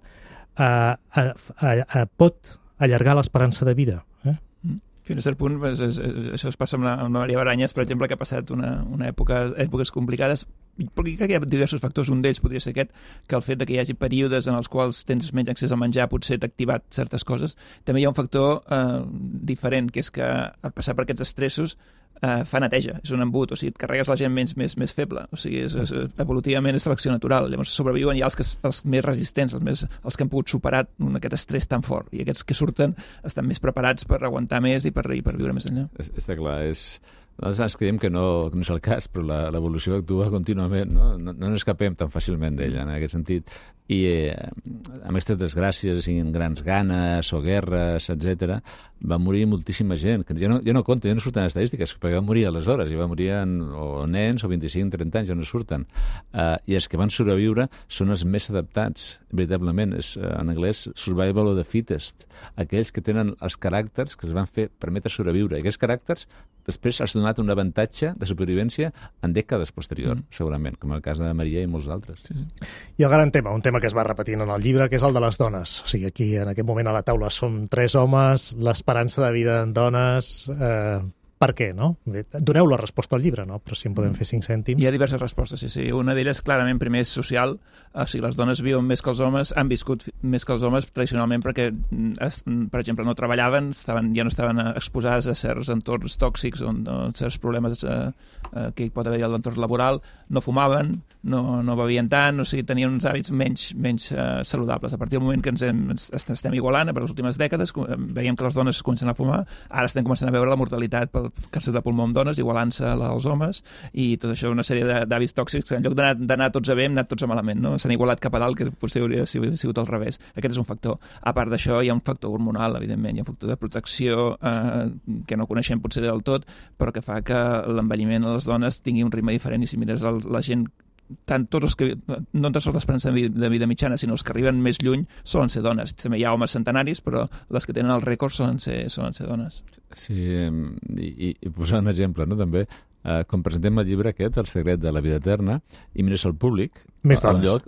pot allargar l'esperança de vida. Fins a cert punt, això es passa amb la Maria Branyes, per exemple, que ha passat èpoques complicades, però crec que hi ha diversos factors. Un d'ells podria ser aquest, que el fet que hi hagi períodes en els quals tens menys accés al menjar potser t'ha activat certes coses. També hi ha un factor diferent, que és que al passar per aquests estressos fa neteja, és un embut, o sigui, et carregues la gent més feble, o sigui, evolutivament és selecció natural. Llavors sobreviuen ja els més resistents, els que han pogut superar aquest estrès tan fort, i aquests que surten estan més preparats per aguantar més i per viure més enllà. Està clar, nosaltres creiem que no és el cas, però l'evolució actua contínuament, no ens escapem tan fàcilment d'ella, en aquest sentit. I amb aquestes desgràcies, amb grans ganes o guerres, etc., va morir moltíssima gent. Jo no compto, jo no surten estadístiques, perquè van morir aleshores, i van morir o nens o 25-30 anys, ja no surten. I els que van sobreviure són els més adaptats, veritablement. En anglès, survival of the fittest. Aquells que tenen els caràcters que els van permetre sobreviure. I aquests caràcters després has donat un avantatge de supervivència en dècades posterior, segurament, com el cas de Maria i molts altres. Sí. I el gran tema, un tema que es va repetint en el llibre, que és el de les dones. O sigui, aquí, en aquest moment, a la taula som 3 homes, l'esperança de vida en dones... Per què, no? Doneu la resposta al llibre, no? Però si en podem fer 5 cèntims... Hi ha diverses respostes, sí. Una d'elles, clarament, primer és social. O sigui, les dones viuen més que els homes, han viscut més que els homes tradicionalment perquè, per exemple, no treballaven, ja no estaven exposades a certs entorns tòxics o certs problemes que hi pot haver a l'entorn laboral, no fumaven, no bevien tant, o sigui, tenien uns hàbits menys saludables. A partir del moment que ens estem igualant, per les últimes dècades, veiem que les dones comencen a fumar, ara estem començant a veure la mortalitat pel càncer de pulmó amb dones, igualant-se als homes, i tot això, una sèrie d'hàbits tòxics que en lloc d'anar tots a bé, hem anat tots a malament, no? S'han igualat cap a dalt, que potser hauria sigut al revés. Aquest és un factor. A part d'això, hi ha un factor hormonal, evidentment, hi ha un factor de protecció que no coneixem potser del tot, però que fa que l'envelliment a les dones tingui un ritme diferent, i si mires la gent tant tots els que, no tan sols l'esperança de vida mitjana, sinó els que arriben més lluny, solen ser dones. També hi ha homes centenaris, però les que tenen el rècord solen ser dones. Sí, i posar un exemple, no? També, quan presentem el llibre aquest, El secret de la vida eterna, i mires al públic, més dones. Lloc,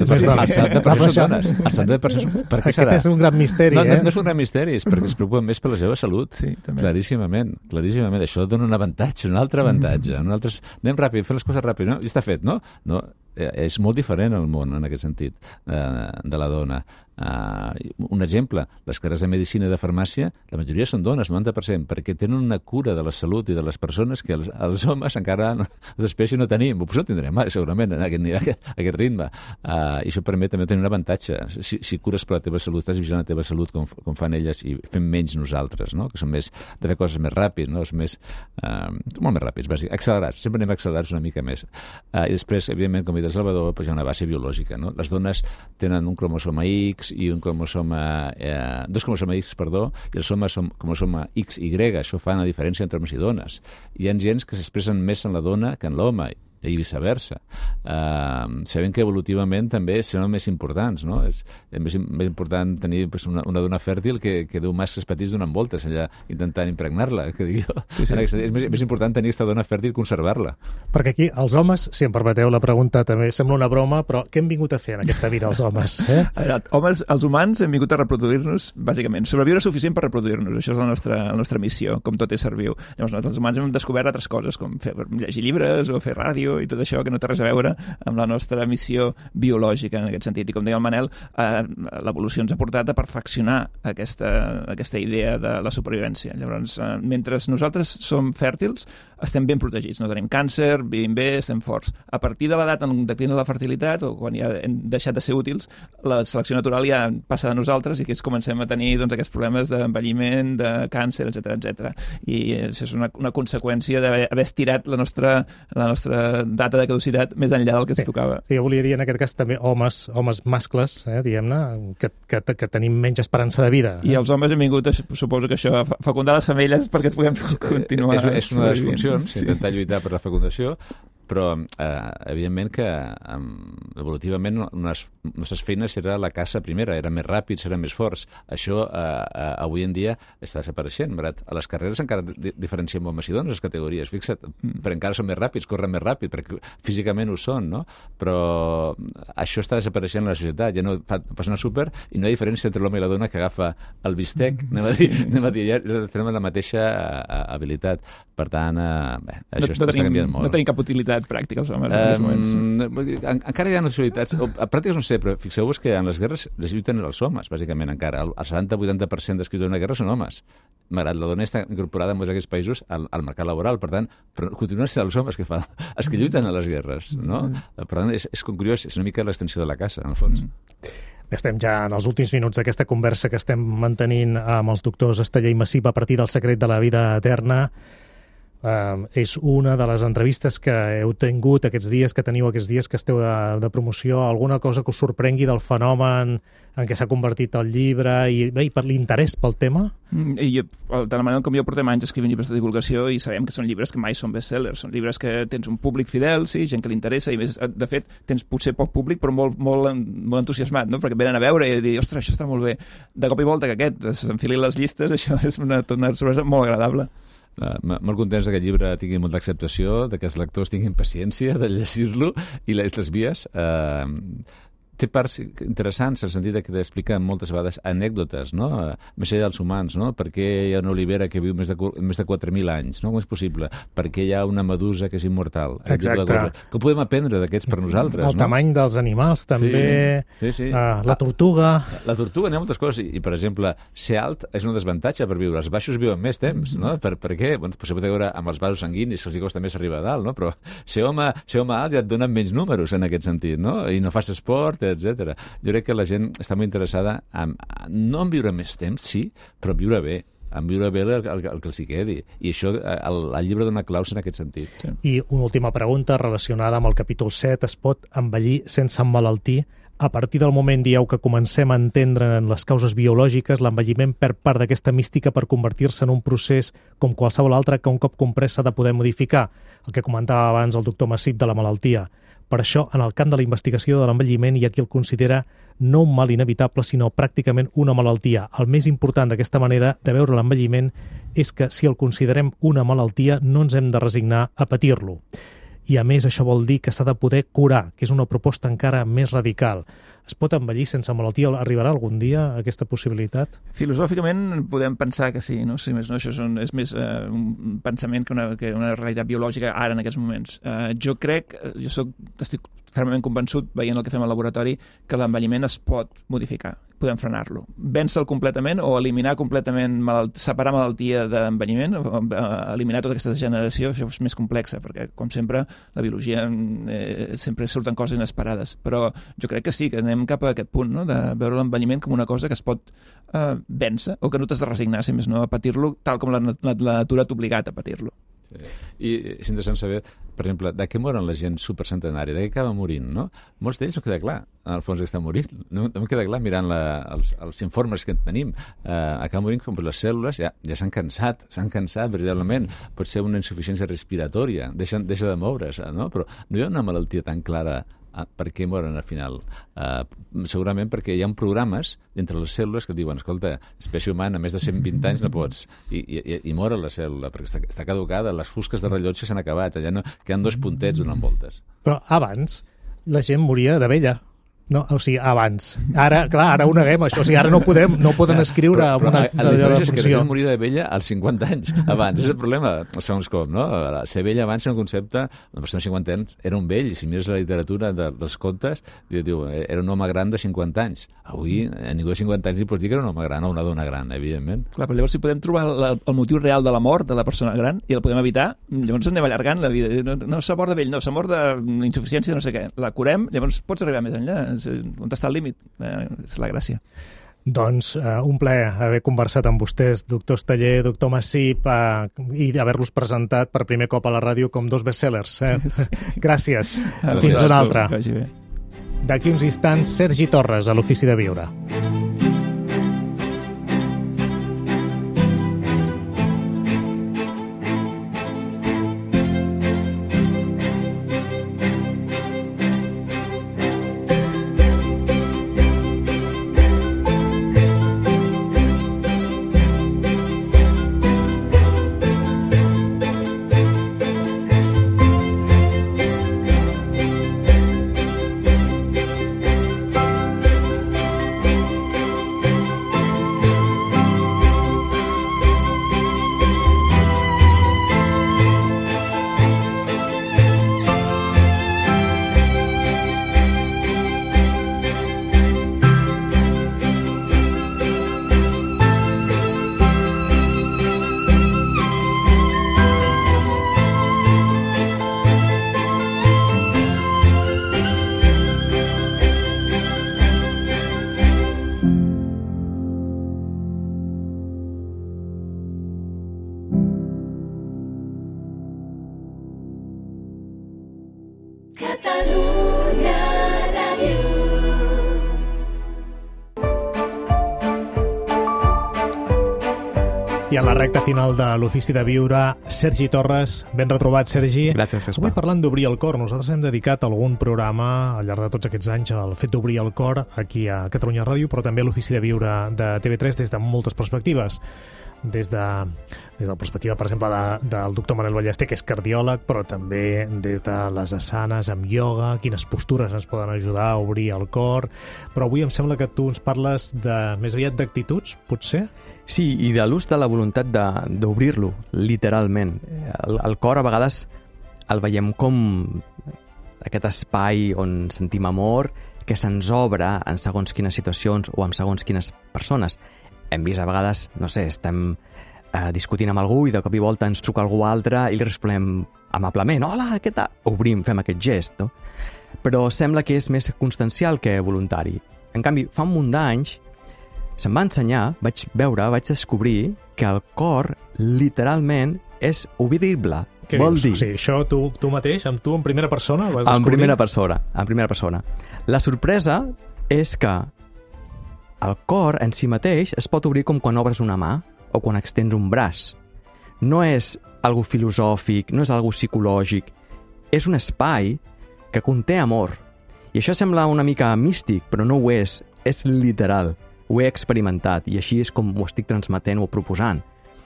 70% són dones. El 70% per què serà? Aquest és un gran misteri, no és un gran misteri, és perquè es preocupen més per la seva salut. Sí, també. Claríssimament. Això dona un avantatge, un altre avantatge. Anem ràpid, fem les coses ràpid, no? I està fet, no? No, és molt diferent el món en aquest sentit de la dona. Un exemple, les carreres de medicina i de farmàcia, la majoria són dones, 90%, perquè tenen una cura de la salut i de les persones que els homes encara d'espècie no tenim. Potser no tindrem mai, segurament, en aquest ritme. I això permet també tenir un avantatge. Si cures per la teva salut, estàs vigilant la teva salut com fan elles i fem menys nosaltres, no? Que som més de fer coses més ràpid, no? Molt més ràpids, bàsicament. Accelerats, sempre anem accelerats una mica més. I després, evidentment, com ha dit el Salvador, hi ha una base biològica, no? Les dones tenen un cromosoma X i un cromosoma... dos cromosoma X, perdó, i els homes són cromosoma XY. Això fa una diferència entre homes i dones. Hi ha gens que s'expressen més en la dona que en l'home, i viceversa. Sabem que evolutivament també són més importants, no? És més important tenir una dona fèrtil que 10 mascles petits donant voltes allà intentant impregnar-la, que dic jo. Sí. És més important tenir aquesta dona fèrtil i conservar-la. Perquè aquí els homes, si em permeteu la pregunta, també sembla una broma, però què hem vingut a fer en aquesta vida els homes? Els humans hem vingut a reproduir-nos, bàsicament, sobreviure suficient per reproduir-nos. Això és la nostra missió, com tot és ser viu. Llavors, els humans hem descobert altres coses, com llegir llibres o fer ràdio i tot això que no té res a veure amb la nostra missió biològica en aquest sentit. I com deia el Manel, l'evolució ens ha portat a perfeccionar aquesta idea de la supervivència. Llavors, mentre nosaltres som fèrtils, estem ben protegits, no tenim càncer, vivim bé, estem forts. A partir de l'edat on declina la fertilitat o quan ja hem deixat de ser útils, la selecció natural ja passa de nosaltres i que comencem a tenir aquests problemes d'envelliment, de càncer, etc. I això és una conseqüència d'haver estirat la nostra data de caducitat més enllà del que ens tocava. Sí, jo volia dir en aquest cas també homes mascles, diguem-ne, que tenim menys esperança de vida. I els homes hem vingut, suposo que això, a fecundar les femelles perquè puguem continuar. És una de les funcions, intentar lluitar per la fecundació, però evidentment que evolutivament les nostres feines era la caça primera, eren més ràpids, eren més forts. Això avui en dia està desapareixent. A les carreres encara diferenciem homes i dones, les categories, fixa't, però encara són més ràpids, corren més ràpid, perquè físicament ho són, no? Però això està desapareixent en la societat, ja no passa una súper i no hi ha diferència entre l'home i la dona que agafa el bistec, anem a dir, ja tenim la mateixa habilitat. Per tant, això està canviant molt. No tenim cap utilitat pràctica els homes en aquests moments. Encara hi ha utilitats, a pràctiques no sé, però fixeu-vos que en les guerres les lluiten els homes, bàsicament, encara. El 70-80% dels que lluiten en una guerra són homes. Malgrat la dona està incorporada en molts d'aquests països al mercat laboral, per tant, però continuen sent els homes els que lluiten a les guerres, no? Per tant, és curiós, és una mica l'extensió de la caça, en el fons. Estem ja en els últims minuts d'aquesta conversa que estem mantenint amb els doctors Esteller i Massip a partir del secret de la vida eterna. És una de les entrevistes que heu tingut aquests dies, que teniu aquests dies que esteu de promoció, alguna cosa que us sorprengui del fenomen en què s'ha convertit el llibre i per l'interès pel tema? De la manera com jo portem anys escrivint llibres de divulgació i sabem que són llibres que mai són bestsellers, són llibres que tens un públic fidel, sí, gent que li interessa i més, de fet, tens potser poc públic però molt entusiasmat, no? Perquè venen a veure i dir, ostres, això està molt bé. De cop i volta que aquest s'enfili les llistes, això és una sorpresa molt agradable. Molt contents que aquest llibre tingui molta acceptació, que els lectors tinguin paciència de llegir-lo i les vies té parts interessants en el sentit que t'explica moltes vegades anècdotes, no? Més enllà dels humans, no? Per què hi ha una olivera que viu més de 4.000 anys, no? Com és possible? Per què hi ha una medusa que és immortal? Exacte. Què podem aprendre d'aquests per nosaltres? El tamany dels animals, també. Sí. La tortuga. La tortuga, n'hi ha moltes coses. I, per exemple, ser alt és un desavantatge per viure. Els baixos viuen més temps, no? Per què? Bueno, potser pot veure amb els vasos sanguinis, que els costa més arribar a dalt, no? Però ser home alt ja et donen menys números en aquest sentit, no? I no fas esport, etc. Jo crec que la gent està molt interessada no en viure més temps, sí, però en viure bé. en viure bé el que els hi quedi. I això, el llibre dona claus en aquest sentit. Sí. I una última pregunta relacionada amb el capítol 7. Es pot envellir sense emmalaltir? A partir del moment, dieu, que comencem a entendre en les causes biològiques, l'envelliment perd part d'aquesta mística per convertir-se en un procés com qualsevol altre que un cop comprès s'ha de poder modificar, el que comentava abans el doctor Massip de la malaltia. Per això, en el camp de la investigació de l'envelliment hi ha qui el considera no un mal inevitable, sinó pràcticament una malaltia. El més important d'aquesta manera de veure l'envelliment és que si el considerem una malaltia no ens hem de resignar a patir-lo. I a més això vol dir que s'ha de poder curar, que és una proposta encara més radical. Es pot envellir sense malaltia? Arribarà algun dia aquesta possibilitat? Filosòficament podem pensar que sí, no? Si més no, això és més un pensament que una realitat biològica ara en aquests moments. Jo estic fermament convençut, veient el que fem al laboratori, que l'envelliment es pot modificar, podem frenar-lo. Vèncer-lo completament o eliminar completament, separar malaltia d'envelliment, eliminar tota aquesta degeneració, això és més complexa, perquè, com sempre, la biologia sempre surten coses inesperades. Però jo crec que sí, que anem cap a aquest punt, no? De veure l'envelliment com una cosa que es pot vèncer, o que no t'has de resignar, si més no, a patir-lo, tal com la natura t'ha obligat a patir-lo. I és interessant saber, per exemple, de què moren la gent supercentenària, de què acaba morint, no? Molts d'ells no queda clar, en el fons, que estan morint. No em queda clar mirant els informes que tenim. Acaben morint com les cèl·lules ja s'han cansat veritablement. Pot ser una insuficiència respiratòria, deixa de moure's, no? Però no hi ha una malaltia tan clara per què moren al final. Segurament perquè hi ha programes entre les cèl·lules que diuen, escolta, espècie humana, més de 120 anys no pots, i mor la cèl·lula, perquè està caducada, les fusques de rellotge s'han acabat, allà no, queden 2 puntets donant voltes. Però abans la gent moria de vella. No, o sigui, abans. Ara, clar, ara ho neguem, això. O sigui, ara no poden escriure amb una... La diferència és que la gent moria de vella als 50 anys abans. És el problema, segons com, no? Ser vella abans era un concepte... Una persona de 50 anys era un vell, i si mires la literatura dels contes, diu, era un home gran de 50 anys. Avui, a ningú de 50 anys li pots dir que era un home gran o una dona gran, evidentment. Clar, però llavors si podem trobar el motiu real de la mort de la persona gran i el podem evitar, llavors anem allargant la vida. No s'ha mort de vell, no, s'ha mort d'insuficiència, no sé què. La curem, llavors pots arribar més enllà. On està el límit? És la gràcia. Doncs un plaer haver conversat amb vostès, doctor Esteller, doctor Massip, i haver-los presentat per primer cop a la ràdio com 2 bestsellers. Sí. Gràcies. Fins una altra. D'aquí uns instants, Sergi Torres, a l'Ofici de Viure. I a la recta final de l'Ofici de Viure, Sergi Torres. Ben retrobat, Sergi. Gràcies, Espa. Avui parlant d'obrir el cor, nosaltres hem dedicat algun programa al llarg de tots aquests anys al fet d'obrir el cor aquí a Catalunya Ràdio, però també a l'Ofici de Viure de TV3 des de moltes perspectives. Des de la perspectiva, per exemple, del doctor Manel Ballester, que és cardiòleg, però també des de les asanes amb ioga, quines postures ens poden ajudar a obrir el cor. Però avui em sembla que tu ens parles més aviat d'actituds, potser? Sí, i de l'ús de la voluntat d'obrir-lo, literalment. El cor a vegades el veiem com aquest espai on sentim amor, que se'ns obre en segons quines situacions o en segons quines persones. Hem vist a vegades, no sé, estem discutint amb algú i de cop i volta ens truca algú altre i li responem amablement, hola, què tal? Obrim, fem aquest gest, no? Però sembla que és més constancial que voluntari. En canvi, fa un munt d'anys se'm va ensenyar, vaig descobrir que el cor, literalment, és obrible. Què Vol dius? dir... O sigui, això tu mateix, amb tu en primera persona, ho vas descobrir? En primera persona. La sorpresa és que el cor en si mateix es pot obrir com quan obres una mà o quan extens un braç. No és algo filosòfic, no és algo psicològic, és un espai que conté amor. I això sembla una mica místic, però no ho és literal. Ho he experimentat i així és com ho estic transmetent o proposant.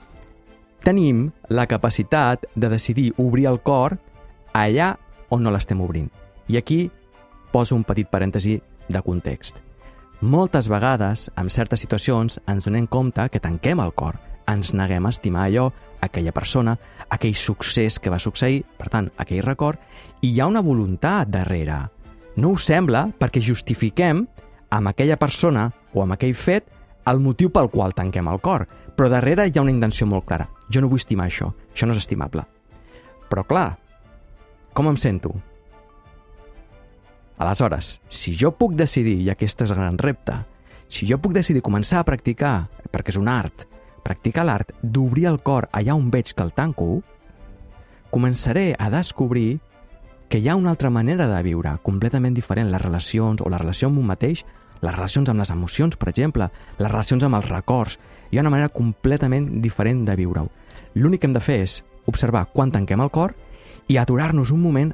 Tenim la capacitat de decidir obrir el cor allà on no l'estem obrint. I aquí poso un petit parèntesi de context. Moltes vegades, en certes situacions, ens donem compte que tanquem el cor, ens neguem a estimar allò, aquella persona, aquell succés que va succeir, per tant, aquell record, i hi ha una voluntat darrere. No us sembla perquè justifiquem amb aquella persona o amb aquell fet el motiu pel qual tanquem el cor, però darrere hi ha una intenció molt clara. Jo no vull estimar això no és estimable. Però clar, com em sento? Aleshores, si jo puc decidir, i aquest és el gran repte, si jo puc decidir començar a practicar, perquè és un art, practicar l'art d'obrir el cor allà on veig que el tanco, començaré a descobrir que hi ha una altra manera de viure, completament diferent, les relacions o la relació amb un mateix, les relacions amb les emocions, per exemple, les relacions amb els records. Hi ha una manera completament diferent de viure-ho. L'únic que hem de fer és observar quan tanquem el cor i aturar-nos un moment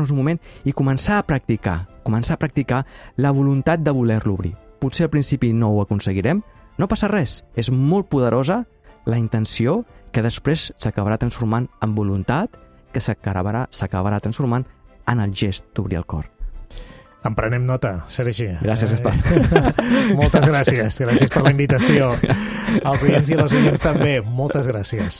i començar a practicar la voluntat de voler-lo obrir. Potser al principi no ho aconseguirem, no passa res, és molt poderosa la intenció que després s'acabarà transformant en voluntat, que s'acabarà transformant en el gest d'obrir el cor. En prenem nota, Sergi. Gràcies, Gaspar. Moltes gràcies. Gràcies per la invitació. Als oients i les oients també, moltes gràcies.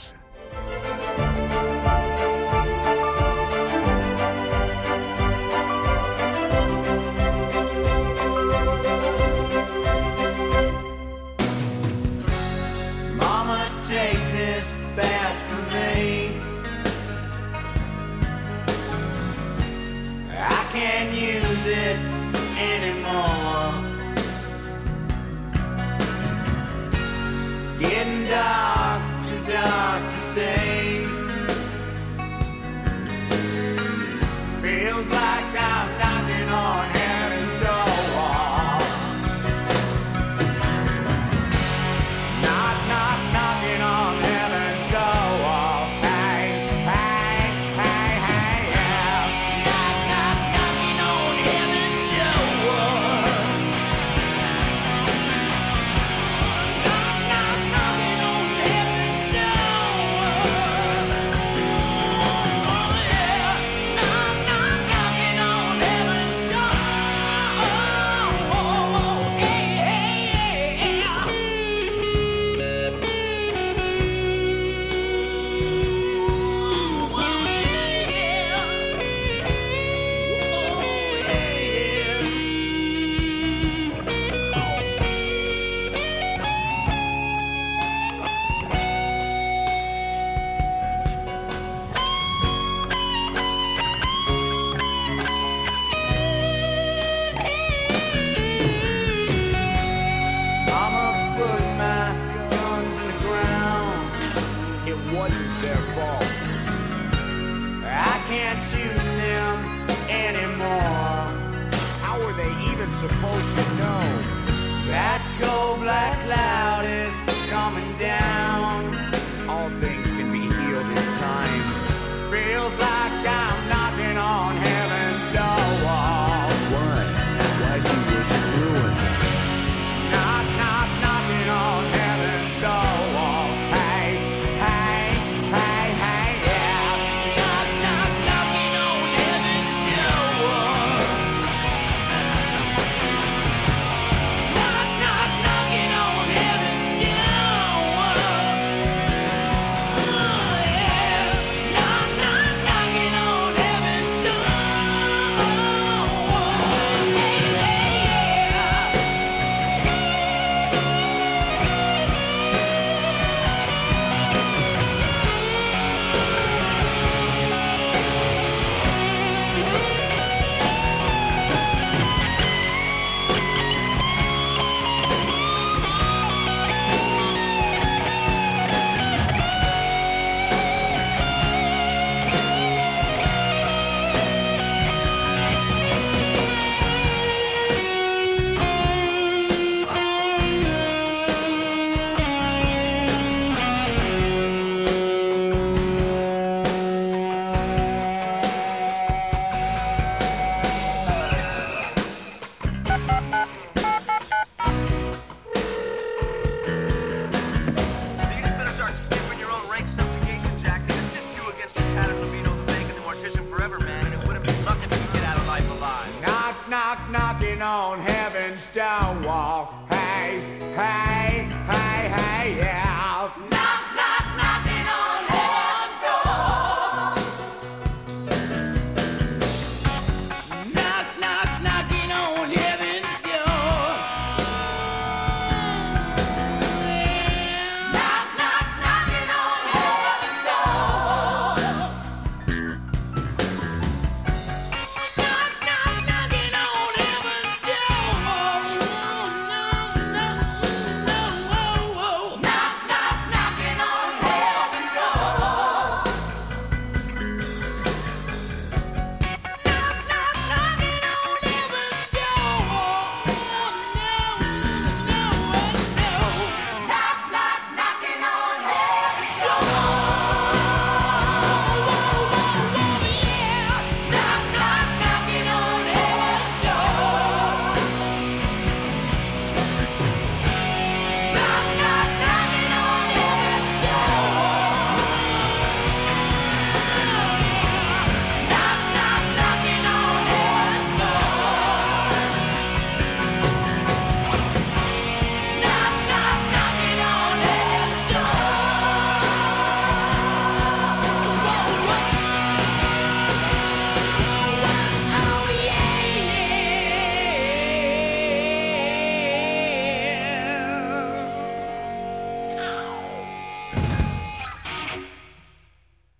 Supposed to know that cold black cloud is coming down.